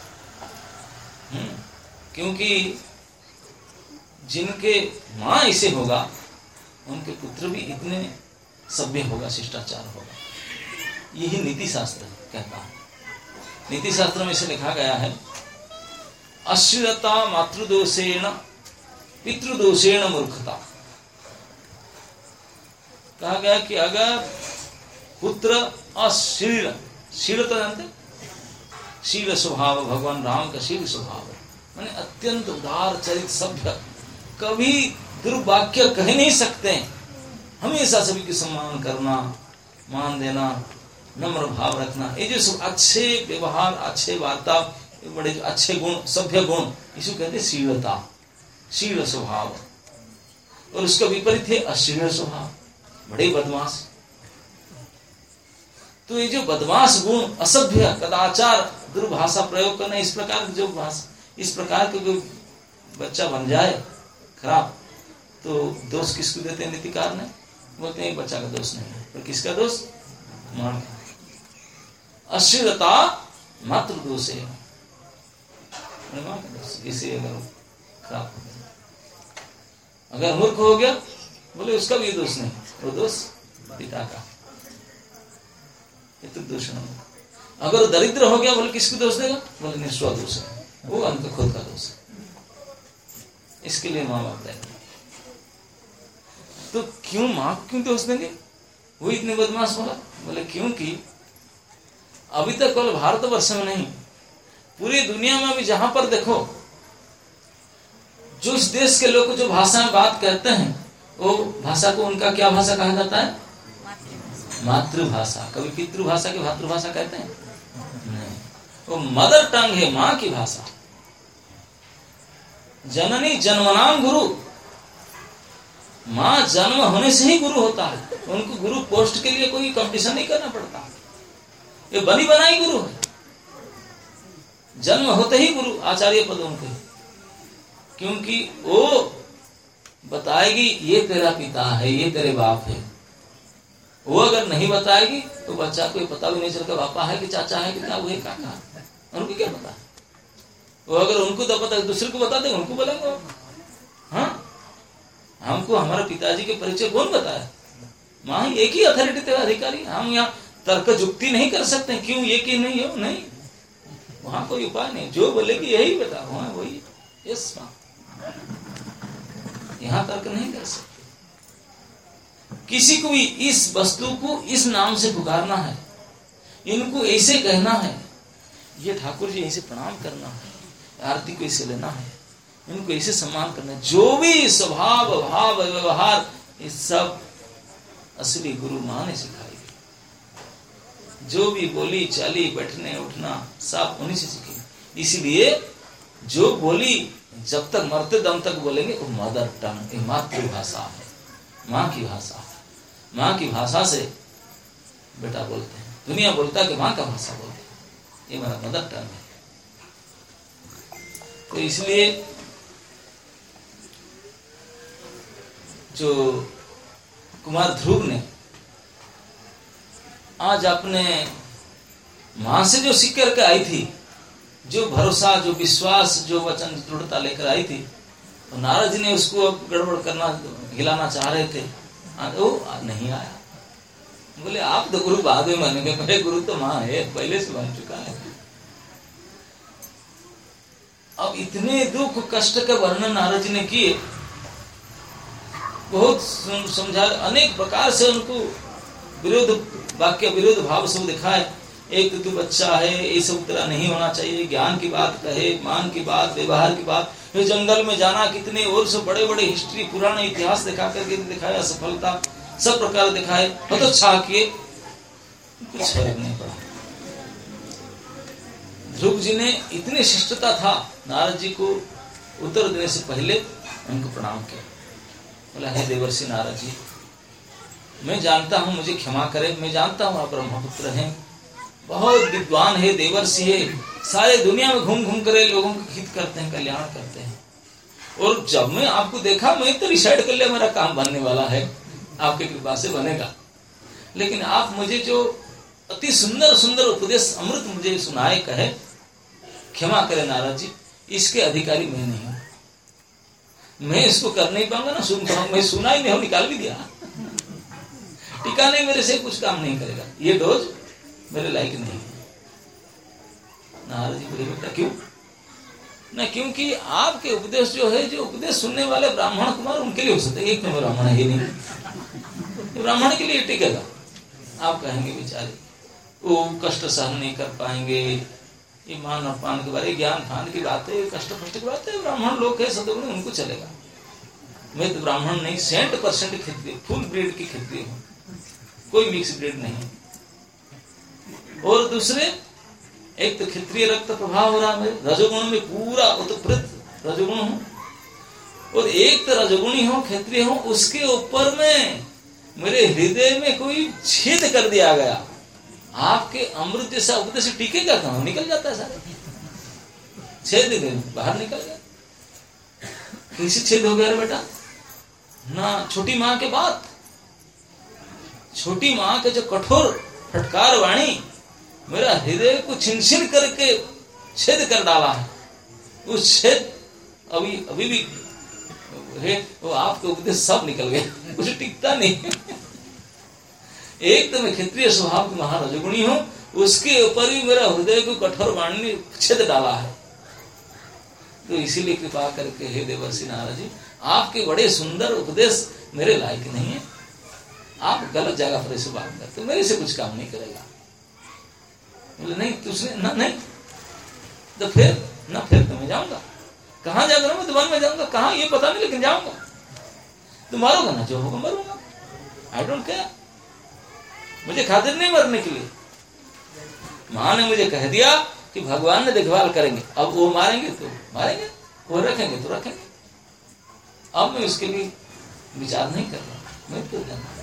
क्योंकि जिनके माँ ऐसे होगा, उनके पुत्र भी इतने सभ्य होगा, शिष्टाचार होगा। यही नीति शास्त्र कहता है। नीति शास्त्र में इसे लिखा गया है, अश्लीलता मातृदोषेण पितृदोषेण मूर्खता। कहा गया कि अगर पुत्र अश्लील, शील तो जानते, शील स्वभाव, भगवान राम का शील स्वभाव है, माने अत्यंत उदार चरित सभ्य, कभी दुर्वाक्य कह नहीं सकते, हमेशा सभी की सम्मान करना, मान देना, नम्र भाव रखना, ये जो सब अच्छे व्यवहार, अच्छे वार्ता, बड़े जो अच्छे गुण, सभ्य गुण, इसको कहते हैं शीलता, शील स्वभाव। और उसका विपरीत है अश्लील स्वभाव, बड़े बदमाश। तो ये जो बदमाश गुण, असभ्य, कदाचार, दुर्भाषा प्रयोग करना, इस प्रकार जो भाषा, इस प्रकार का कोई बच्चा बन जाए खराब, तो दोष किसको देते हैं नीतिकार ने? बोलते हैं बच्चा का दोष नहीं है, पर किसका दोष? मां का। अश्लीलता मात्र दोष है, मां का दोष। इसे अगर खराब हो गया, अगर मूर्ख हो गया, बोले उसका भी दोष नहीं, वो दोष पिता का, ये तो दोष नहीं। अगर दरिद्र हो गया, बोले किसको दोष देगा? बोले निस्व दोष है, वो उनका खुद का दोष है, इसके लिए माँ बाप देंगे। तो क्यों माँ क्यों दोष देंगे? वो इतने बदमाश होगा? बोले क्योंकि अभी तक केवल भारतवर्ष में नहीं, पूरी दुनिया में अभी जहां पर देखो, जो इस देश के लोग जो भाषा में बात करते हैं, वो भाषा को उनका क्या भाषा कहा जाता है? मातृभाषा। कभी पितृभाषा की भातृभाषा कहते हैं? नहीं, वो मदर टंग है, माँ की भाषा। जननी जन्मनाम गुरु, माँ जन्म होने से ही गुरु होता है। उनको गुरु पोस्ट के लिए कोई कंपटीशन नहीं करना पड़ता, ये बनी बनाई गुरु है। जन्म होते ही गुरु, आचार्य पद उनके, क्योंकि वो बताएगी ये तेरा पिता है, ये तेरे बाप है। वो अगर नहीं बताएगी तो बच्चा को पता भी नहीं चलता पापा है कि चाचा है कि क्या, वो है काका, उनको क्या पता। वो अगर उनको तो पता, दूसरे को बता दे, उनको बोलेंगे हाँ, हमको हमारे पिताजी के परिचय कौन बताया? वहां एक ही अथॉरिटी अधिकारी, हम यहाँ तर्क जुक्ति नहीं कर सकते क्यों ये कि नहीं हो, नहीं, वहां कोई उपाय नहीं, जो बोलेगी यही बता वहां वही, यस मां, यहाँ तर्क नहीं कर सकते। किसी को भी इस वस्तु को इस नाम से पुकारना है, इनको ऐसे कहना है, ये ठाकुर जी ऐसे प्रणाम करना है, आरती को ऐसे लेना है, इनको ऐसे सम्मान करना है, जो भी स्वभाव भाव व्यवहार ये सब असली गुरु मां ने सिखाई। जो भी बोली चाली बैठने उठना सब उन्हीं से सीखी। इसलिए जो बोली जब तक मरते दम तक बोलेंगे वो मदर टंग, मातृभाषा है, माँ की भाषा है। माँ की भाषा से बेटा बोलते हैं, दुनिया बोलता है कि माँ का भाषा बोलते हैं, ये मेरा मदर टंग है। तो इसलिए जो कुमार ध्रुव ने आज अपने मां से जो सीख करके आई थी, जो भरोसा, जो विश्वास, जो वचन दृढ़ता लेकर आई थी, तो नारद जी ने उसको अब गड़बड़ करना, हिलाना चाह रहे थे, वो नहीं आया। बोले आप तो गुरु बाद में मानेंगे, मेरे गुरु तो मां है, पहले से मान चुका है। अब इतने दुख कष्ट का वर्णन नारद जी ने किए, बहुत समझा, अनेक प्रकार से उनको विरोध वाक्य, विरोध भाव सब दिखाए। एक तो तू बच्चा है, ये सब तरह नहीं होना चाहिए, ज्ञान की बात कहे, मान की बात, व्यवहार की बात, फिर जंगल में जाना, कितने और सब बड़े बड़े हिस्ट्री, पुराने इतिहास दिखा करके दिखाया, सफलता सब प्रकार दिखाए, बहुत अच्छा किए, कुछ फर्क नहीं पड़ा। ध्रुव जी ने इतनी शिष्टता था, नारद जी को उत्तर देने से पहले उनको प्रणाम किया। बोला हे देवर्षि नारद जी, मैं जानता हूं, मुझे क्षमा करें, मैं जानता हूं आप ब्रह्मपुत्र हैं, बहुत विद्वान है, देवर्षि है, सारे दुनिया में घूम घूम कर लोगों का हित करते हैं, कल्याण करते हैं। और जब मैं आपको देखा, मैं तो डिसाइड कर लिया मेरा काम बनने वाला है, आपके कृपा से बनेगा। लेकिन आप मुझे जो अति सुंदर सुंदर उपदेश अमृत मुझे सुनाए, कहे, क्षमा करें नारद जी, इसके अधिकारी मैं नहीं हूं, मैं इसको कर नहीं पाऊंगा ना, सुन पाऊंगा, मैं सुना ही नहीं, निकाल भी दिया, टीका नहीं, मेरे से कुछ काम नहीं करेगा, ये डोज मेरे लायक नहीं है। नारद जी बोले बेटा क्यों? ना क्योंकि आपके उपदेश जो है, जो उपदेश सुनने वाले ब्राह्मण कुमार, उनके लिए हो सकते, एक तो ब्राह्मण है ही नहीं, ब्राह्मण के लिए टिकेगा। आप कहेंगे बेचारे वो कष्ट सहन नहीं कर पाएंगे, ये मान अपमान के बारे, ज्ञान फान की बात है, कष्ट फष्ट की बात है, ब्राह्मण लोग है सदगुण, उनको चलेगा। मैं तो ब्राह्मण नहीं, cent percent Kshatriya, full breed की क्षत्रिय हूँ, कोई मिक्स ब्रीड नहीं। और दूसरे, एक तो क्षत्रिय रक्त प्रभाव हो रहा है, रजोगुण में पूरा उत्प्रेत रजोगुण हूं, और एक तो रजोगुणी हो, क्षत्रिय हो, उसके ऊपर में मेरे हृदय में कोई छेद कर दिया गया। आपके अमृत जैसा उपदेश टिकेगा कहां? निकल जाता है सारा छेद, बाहर निकल गया। कैसे छेद हो गया बेटा? ना छोटी माँ के बात, छोटी माँ के जो कठोर फटकार वाणी मेरा हृदय को छिन छिन करके छेद कर डाला है। उस छेद अभी अभी भी है, वो आपके उपदेश सब निकल गए, कुछ टिकता नहीं। एक तो मैं क्षत्रिय स्वभाव की महारजगुणी हूं, उसके ऊपर भी मेरा हृदय को कठोर वाणी ने छेद डाला है। तो इसीलिए कृपा करके हे देवर्षि नारद जी, आपके बड़े सुंदर उपदेश मेरे लायक नहीं है, आप गलत जगह पर ऐसे बात करते, मेरे से कुछ काम नहीं करेगा। बोले नहीं तुझने ना, नहीं तो फिर ना, फिर तो मैं जाऊंगा। कहां जाकर मैं दुकान में जाऊंगा, कहां ये पता नहीं, लेकिन जाऊंगा। तुम मारोगा ना, जो होगा मरूंगा, आई डोंट केयर, मुझे खातिर नहीं मरने के लिए। मां ने मुझे कह दिया कि भगवान ने देखभाल करेंगे, अब वो मारेंगे तो मारेंगे, वो रखेंगे तो रखेंगे, अब मैं उसके लिए विचार नहीं कर रहा, मैं तो जानता।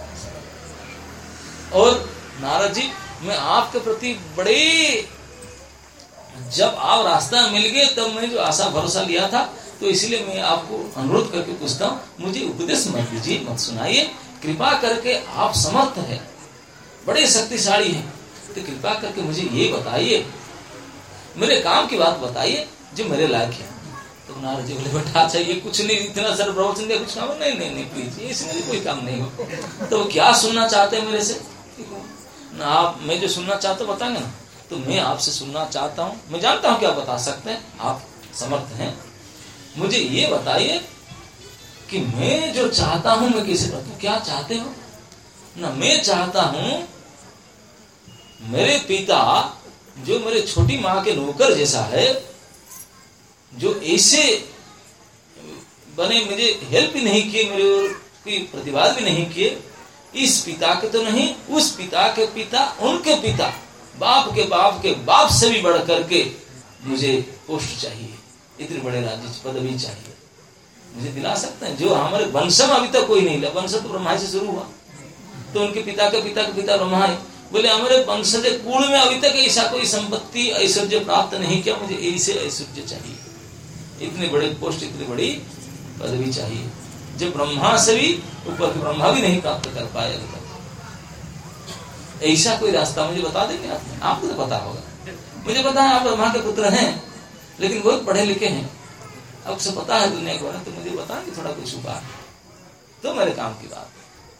और नारद जी, मैं आपके प्रति बड़े, जब आप रास्ता मिल गए तब मैं जो आशा भरोसा लिया था, तो इसलिए मैं आपको अनुरोध करके पूछता हूँ, मुझे उपदेश मत दीजिए, मत सुनाइए, कृपा करके आप समर्थ है, बड़े शक्तिशाली हैं, तो कृपा करके मुझे ये बताइए, मेरे काम की बात बताइए जो मेरे लायक है। तो नारद जी बोले बेटा अच्छा ये कुछ नहीं, इतना सर प्रवचन दिया कुछ काम नहीं नहीं नहीं प्लीज इसमें मुझे कोई काम नहीं हो। तो क्या सुनना चाहते हैं मेरे से ना, आप मैं जो सुनना चाहते हो बताएंगे ना, तो मैं आपसे सुनना चाहता हूँ, मैं जानता हूँ क्या बता सकते हैं, आप समर्थ हैं, मुझे ये बताइए कि मैं जो चाहता हूं मैं कैसे बताऊं, क्या चाहते हो ना। मैं चाहता हूं मेरे पिता जो मेरे छोटी माँ के नौकर जैसा है, जो ऐसे बने मुझे हेल्प भी नहीं किए, मेरे कोई प्रतिवाद भी नहीं किए, इस पिता के तो नहीं, उस पिता के पिता, उनके पिता, बाप के बाप के बाप से भी बढ़ करके मुझे पोस्ट चाहिए, इतने बड़े राज्य पदवी चाहिए, मुझे दिला सकते हैं। जो हमारे वंश में अभी तक कोई नहीं लिया, वंश तो ब्रह्मा से शुरू हुआ, तो उनके पिता के पिता के पिता ब्रह्मा है, बोले हमारे वंशज कुल में अभी तक ऐसा कोई संपत्ति ऐश्वर्य प्राप्त नहीं किया, मुझे ऐसे ऐश्वर्य चाहिए, इतने बड़े पोस्ट, इतनी बड़ी पदवी चाहिए, जो ब्रह्मा से भी ऊपर के ब्रह्मा भी नहीं प्राप्त कर पाए अभी तक। ऐसा कोई रास्ता मुझे बता देंगे आप? आपको तो पता होगा, मुझे पता है आप ब्रह्मा के पुत्र हैं, लेकिन बहुत पढ़े लिखे हैं, अब से पता है दुनिया के बारे में, तो मुझे बताएंगे थोड़ा कुछ उपाय, तो मेरे काम की बात।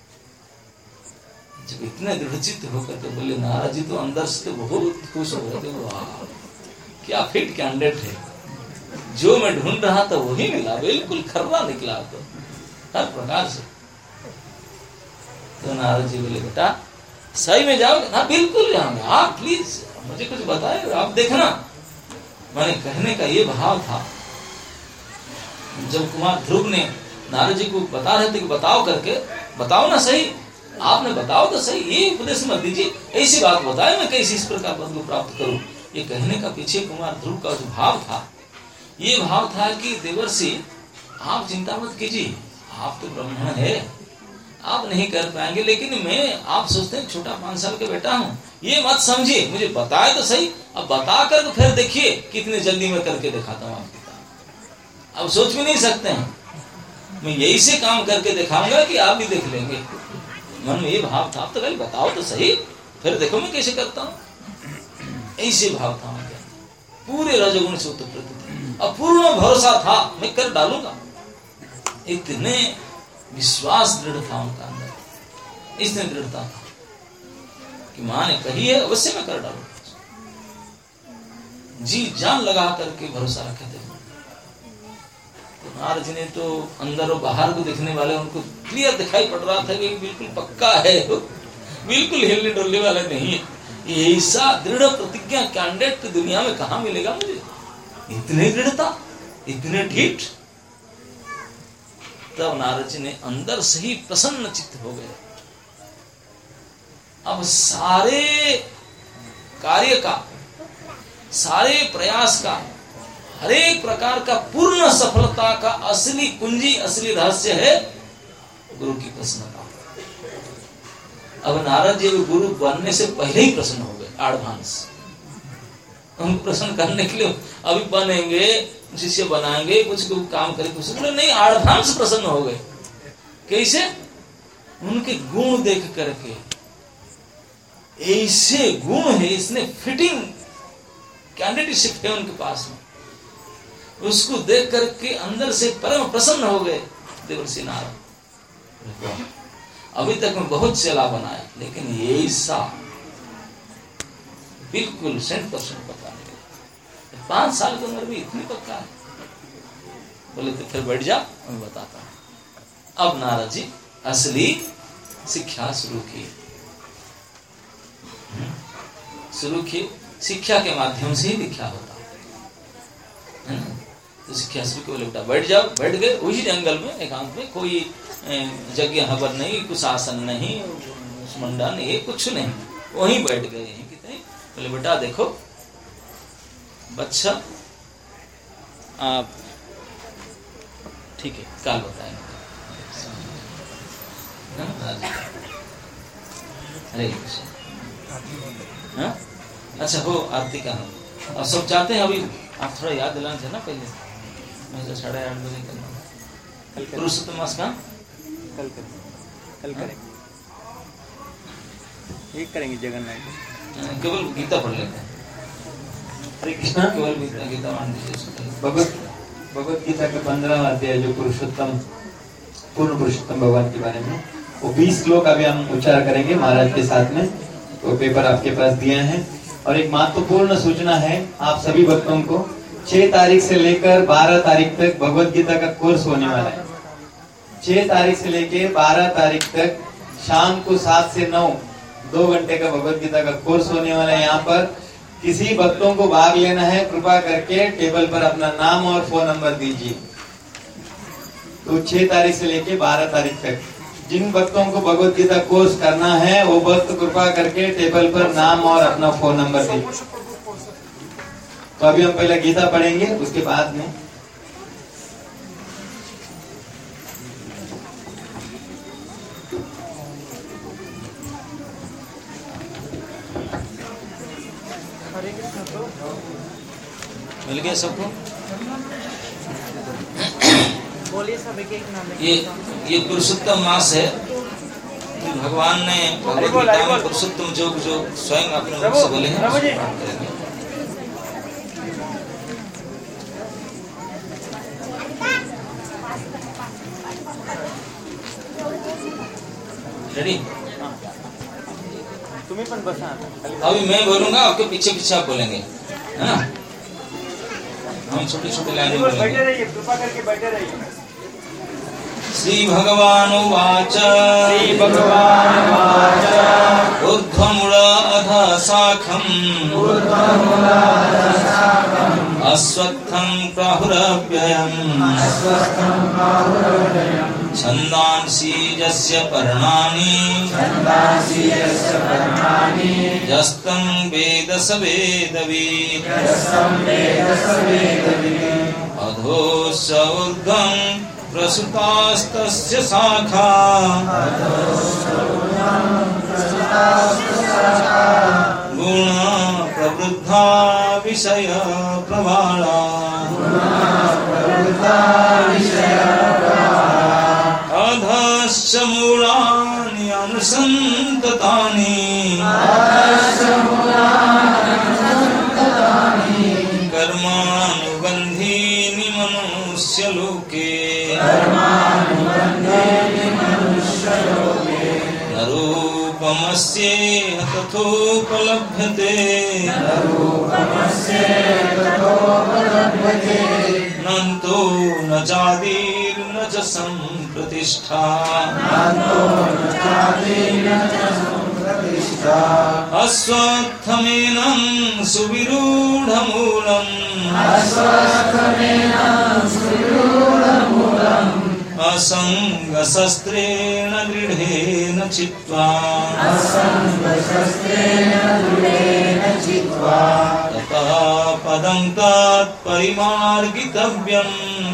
जब इतने दृढ़चित्त होकर तो बोले नारद जी तो अंदर से तो बहुत खुश हो गए थे, वाह क्या फिट कैंडिडेट है, जो मैं ढूंढ रहा था वही मिला, बिल्कुल खर्रा निकला, तो हर प्रकार से। तो नारद जी बोले बेटा सही में जाओगे ना? बिल्कुल जाऊंगे, आप प्लीज मुझे कुछ बताए, आप देखना। मैंने कहने का ये भाव था, जब कुमार ध्रुव ने नारद जी को बता रहे थे कि बताओ करके, बताओ ना सही, आपने बताओ तो सही, ये उपदेश मत दीजिए, ऐसी बात बताए मैं कैसे इस प्रकार पद को प्राप्त करूं। ये कहने का पीछे कुमार ध्रुव का जो भाव था, ये भाव था कि देवर्षि आप चिंता मत कीजिए, आप तो ब्राह्मण है, आप नहीं कर पाएंगे, लेकिन मैं, आप सोचते हैं छोटा पांच साल का बेटा हूँ, ये मत समझिए, मुझे बताए तो सही, अब बता कर फिर देखिए कितने जल्दी मैं करके दिखाता हूँ आपके साथ। अब सोच भी नहीं सकते हैं, मैं यही से काम करके दिखाऊंगा कि आप भी देख लेंगे। मन में ये भाव था, आप तो पहले बताओ तो सही, फिर देखो मैं कैसे करता हूँ, ऐसे भाव था उनके, पूरे रजोगुण से उत्पन्न थे, और पूर्ण भरोसा था मैं कर डालूंगा, इतने विश्वास दृढ़ था उनका अंदर, इसने दृढ़ता था कि माँ ने कही है अवश्य मैं कर डालूंगा, जी जान लगा करके भरोसा रखे थे। तो नारद जी ने तो अंदर और बाहर को देखने वाले उनको क्लियर दिखाई पड़ रहा था कि बिल्कुल पक्का है, बिल्कुल हिलने डुलने वाला नहीं है, ऐसा दृढ़ प्रतिज्ञा कैंडिडेट दुनिया में कहां मिलेगा मुझे, इतनी दृढ़ता, इतने ढीठ। तब नारद जी ने अंदर से ही प्रसन्न चित्त हो गए, अब सारे कार्य का, सारे प्रयास का, हर एक प्रकार का पूर्ण सफलता का असली कुंजी, असली रहस्य है गुरु की प्रसन्नता। अब नारद जी गुरु बनने से पहले ही प्रसन्न हो गए, एडवांस। उनको प्रसन्न करने के लिए अभी बनेंगे, शिष्य बनाएंगे, कुछ काम करेंगे, कुछ बोले नहीं, एडवांस प्रसन्न हो गए। कैसे? उनके गुण देख करके, ऐसे गुण है, इसने फिटिंग कैंडिडेटशिप है उनके पास में, उसको देख करके अंदर से परम प्रसन्न हो गए देवर्षि नारद। अभी तक मैं बहुत चला बनाया, लेकिन ये ऐसा बिल्कुल सेंट परसेंट पता नहीं, पांच साल की उम्र में इतनी पक्का है। बोले तो फिर बैठ जा, मैं बताता हूं। अब नारद जी असली शिक्षा शुरू की, शुरू की शिक्षा के माध्यम से ही दीक्षा होता है ना। तो शिक्षा शुरू के बोले बेटा बैठ जाओ, बैठ गए उसी जंगल में एकांत में, कोई यज्ञ हवन नहीं, कुछ आसन नहीं, मंडा नहीं, कुछ नहीं, वहीं बैठ गए यहीं कितने। बोले बेटा देखो बच्चा, आप ठीक है काल बताएंगे। हरे कृष्ण। हाँ अच्छा हो आरती का हम अब सब चाहते हैं, अभी आप थोड़ा याद दिलाना था ना पहले, मैं तो साढ़े आठ बजे करना, पुरुषोत्तम मास का कल करें, कल करें, एक करेंगे जगन्नाथ, केवल गीता पढ़ लेते हैं। हरे कृष्णा, केवल गीता गीता मान लीजिए, भगवत भगवत गीता का पंद्रह अध्याय जो पुरुषोत्तम पूर्ण पुरुषोत्तम भगवान के बारे में, वो बीस श्लोक अभी हम उच्चार करेंगे महाराज के साथ में। तो पेपर आपके पास दिए हैं। और एक महत्वपूर्ण सूचना है आप सभी भक्तों को, छह तारीख से लेकर बारह तारीख तक भगवत गीता का कोर्स होने वाला है। छह तारीख से लेकर बारह तारीख तक शाम को सात से नौ दो घंटे का भगवत गीता का कोर्स होने वाला है। यहाँ पर किसी भक्तों को भाग लेना है, कृपा करके टेबल पर अपना नाम और फोन नंबर दीजिए। तो छह तारीख से लेकर बारह तारीख तक जिन भक्तों को भगवत गीता कोर्स करना है वो भक्त कृपा करके टेबल पर नाम और अपना फोन नंबर दीजिए। तो अभी हम पहले गीता पढ़ेंगे, उसके बाद में मिल गया सबको। बोलिए सब एक एक नाम। ये ये पुरुषोत्तम मास है। भगवान ने भगवत गीता में पुरुषोत्तम जो जो स्वयं अपने मुख से बोले हैं। रेडी? तुम्ही पण बसा। अभी मैं बोलूंगा, आपके पीछे पीछे आप बोलेंगे। हाँ? हम छोटे छोटे लाइन में बोलेंगे। बैठे रहिए, कृपा करके बैठे रहिए। श्री भगवान उवाच श्री भगवान उवाच ऊर्ध्वमूल अधः शाखम् अश्वत्थं प्राहुरव्ययम् छन्दांसि यस्य पर्णानि यस्तं वेद स वेदवित् अधोऽस्य ऊर्ध्वं प्रसुतास्तस्य शाखा गुणा प्रवृद्धा विषय प्रवाला अधश्च मूलानि अनुसन्ततानि कर्मानुबन्धीनि मनुष्यलोके न रूपमस्येह तथोपलभ्यते नन्तो न जातिर्न च सम्प्रतिष्ठा अश्वत्थमेनं सुविरूढमूलम् असंगशस्त्रेण दृढेन चित्वा ततः पदं तत्परिमार्गितव्यम्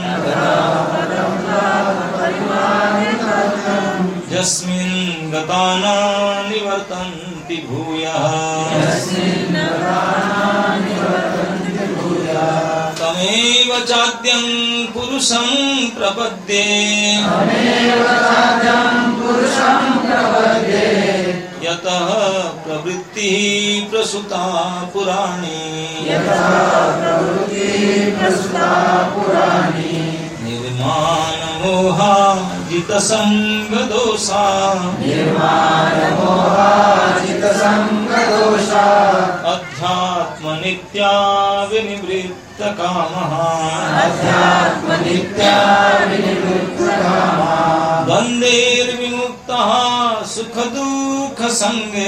यस्मिन् गता न निवर्तन्ति भूयः तमेव चाद्यं पुरुषं प्रपद्ये यतः प्रवृत्तिः प्रसूता पुराणी निर्मानमोहाजितसङ्गदोषा अध्यात्मनित्या विनिवृत्तकामः द्वन्द्वैर्विमुक्तः सुखदुःखसङ्गे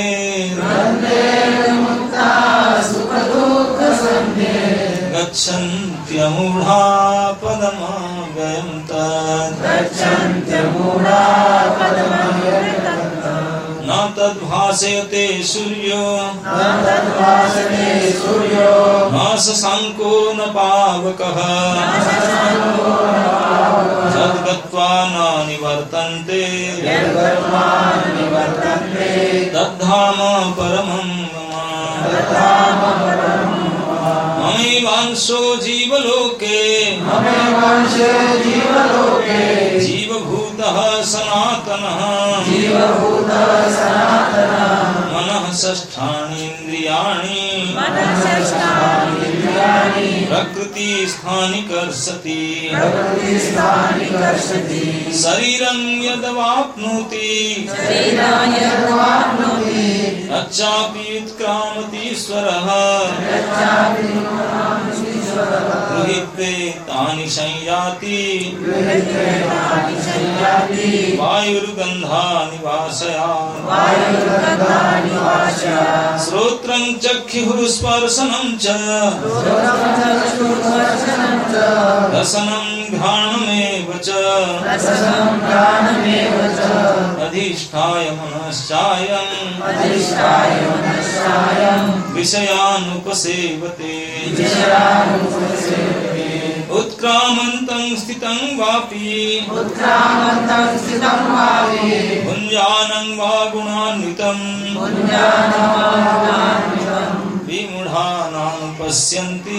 गच्छन्त्यमूढा पदमव्ययं तत् न तद्भासयते सूर्यो न शशाङ्को न पावकः यद्गत्वा न निवर्तन्ते तद्धाम परमं मम ममैवांशो जीवलोके जीवभूतः सनातनः मनः षष्ठानीन्द्रियाणि प्रकृति स्थानिकर्षति प्रकृतिस्थानिकर्षति शरीरं यद्वाप्नोति शरीरं यद्वाप्नोति अच्छापि उत्क्रामति ईश्वरः यच्चापि ईश्वरः गृहीत्वे तानि संयाति गृहीत्वे तानि संयाति वायुर्गन्धानि वासयान् वायुर्गन्धानि वासयान् श्रोत्रं चक्षुः स्पर्शनं च चक्षुर्दर्शनं च रसनं घ्राणमेव च रसनं घ्राणमेव च अधिष्ठाय मनश्चायं अधिष्ठाय मनश्चायं विषयानुपसेवते विषयानुपसेवते उत्क्रामन्तं स्थितं वापि उत्क्रामन्तं स्थितं वापि भुञ्जानं वा गुणान्वितं पुञ्जानमानान्वितं विमूढानानुपश्यन्ति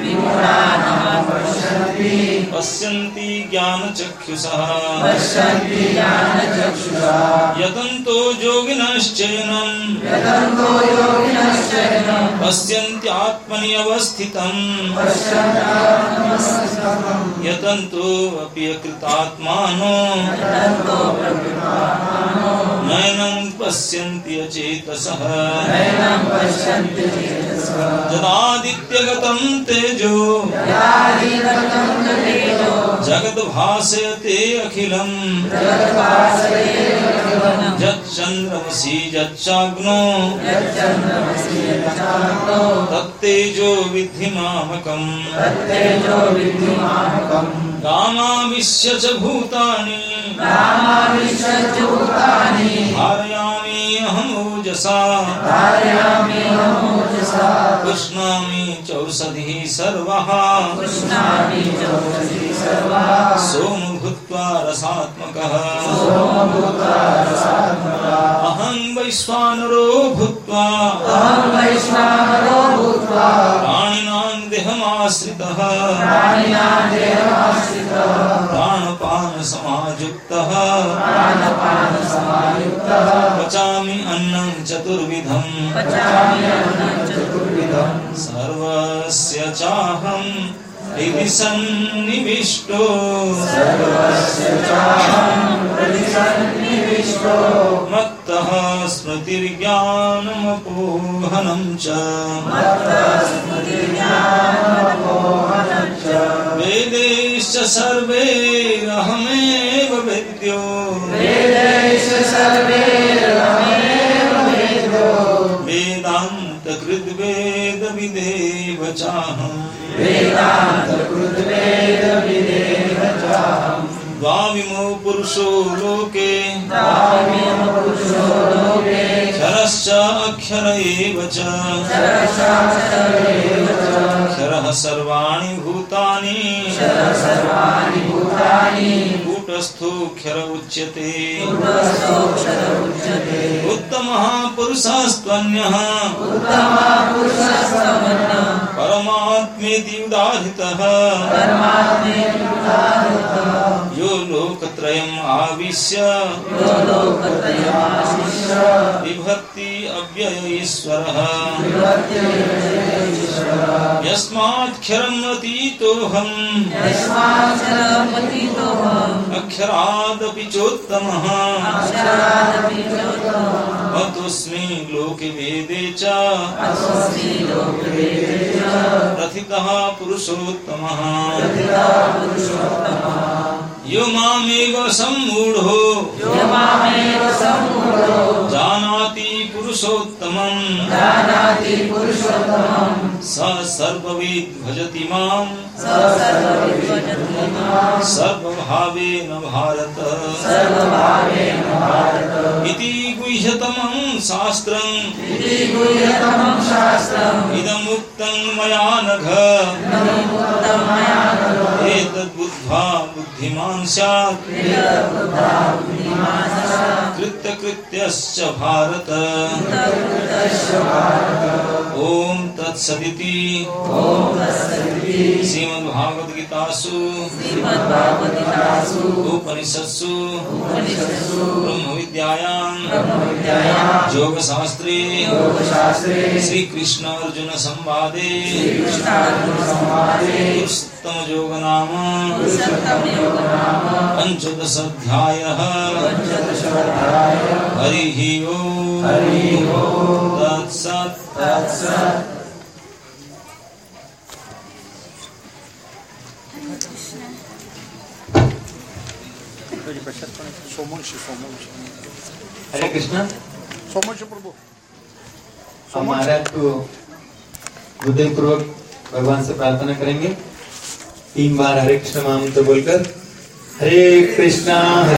विमूढानानुपश्यन्ति पश्यन्ति ज्ञानचक्षुषः पश्यन्ति ज्ञानचक्षुषा यतन्तो योगिनश्चैनं यतन्तो योगिनश्चैनं पश्यन्त्यात्मनि अवस्थितं पश्यन्त्यात्मनमस्थितं यतन्तो अपि अकृतात्मानो यतन्तो प्रकृतात्मानो नैनं पश्यन्ति अचेतसः नैनं पश्यन्ति चेतसः यदादित्यगतं तेजो यदादित्यगतं तेजो जगद्भासयते अखिलम् जगद्भासयते अखिलम् यच्चन्द्रमसि यच्चाग्नो यच्चन्द्रमसि यच्चाग्नो तत्तेजो विद्धि मामकम् तत्तेजो विद्धि मामकम् गामाविश्य च भूतानि गामाविश्य च भूतानि धारयामि अहम् ओजसा धारयामि अहम् ओजसा पुष्णामि चौषधिः सर्वः पुष्णामि चौषधिः सर्वः सोम भूत्वा रसात्मकः सोमभूता रसात्मकः अहं वैश्वानरो भूत्वा अहं वैश्वानरो भूत्वा प्राणिनां देहमाश्रितः प्राणिनां देहमाश्रितः प्राणपानसमायुक्तः प्राणपानसमायुक्तः पचामि अन्नं चतुर्विधम् पचामि अन्नं चतुर्विधम् सर्वस्य चाहं हृदि सन्निविष्टो सर्वस्य चाहं हृदि सन्निविष्टो मत्तः स्मृतिर्ज्ञानमपोहनं च मत्तः स्मृतिर्ज्ञानमपोहनं च वेदैश्च सर्वैरहमेव वेद्यो वेदैश्च सर्वैरहमेव वेद्यो वेदान्तकृद्वेदविदेव चाहम् वेदान्तकृद्वेदविदेव चाहम् द्वाविमो पुरुषो लोके द्वाविमो पुरुषो लोके क्षरश्च अक्षर एव च क्षरश्चाक्षर एव च क्षरः सर्वाणि भूतानि क्षरः सर्वाणि भूतानि कूटस्थोऽक्षर उच्यते कूटस्थोऽक्षर उच्यते उत्तमः पुरुषस्त्वन्यः उत्तमः पुरुषस्तमन्यः परमात्मेति उदाहृतः परमात्मेति उदाहृतः यो लोकत्रयम् आविश्य यो लोकत्रयमाश्रित्य बिभर्ति अव्यय ईश्वरः विभर्त्यैश्वरः यस्माक्षरम् अतीतोऽहम् यस्माक्षरमतीतोऽहम् अक्षरादपि चोत्तमः अक्षरादपि चोत्तमः अतोऽस्मि लोके वेदे च अतोऽस्मि लोकवेदे च प्रथितः पुरुषोत्तमः प्रथितः पुरुषोत्तमः यो मामेव सम्मूढो यो मामेव सम्मूढो जानाति पुरुषोत्तमम् जानाति पुरुषोत्तमम् स सर्वविद् भजति माम् स सर्वविद् भजति माम् सर्वभावेन भारत सर्वभावेन भारत इति गुह्यतमं शास्त्रम् इति गुह्यतमं शास्त्रम् इदमुक्तं मया नघ इदमुक्तं मया नघ एतद्बुद्ध्वा बुद्धिमान् स्यात् कृत्य कृत्यश्च भारत ओम तत्सदिति श्रीमद्भागवत गीतासु उपनिषत्सु ब्रह्म विद्यायां योग शास्त्रे श्री कृष्ण अर्जुन संवादे पुरुषोत्तम योग नाम पंचदश अध्यायः हरि ओम तत्सत् हरे कृष्णा। सोमवंशी प्रभु हम महाराज को हृदय पूर्वक भगवान से प्रार्थना करेंगे तीन बार हरे कृष्ण महामंत्र बोलकर। हरे कृष्णा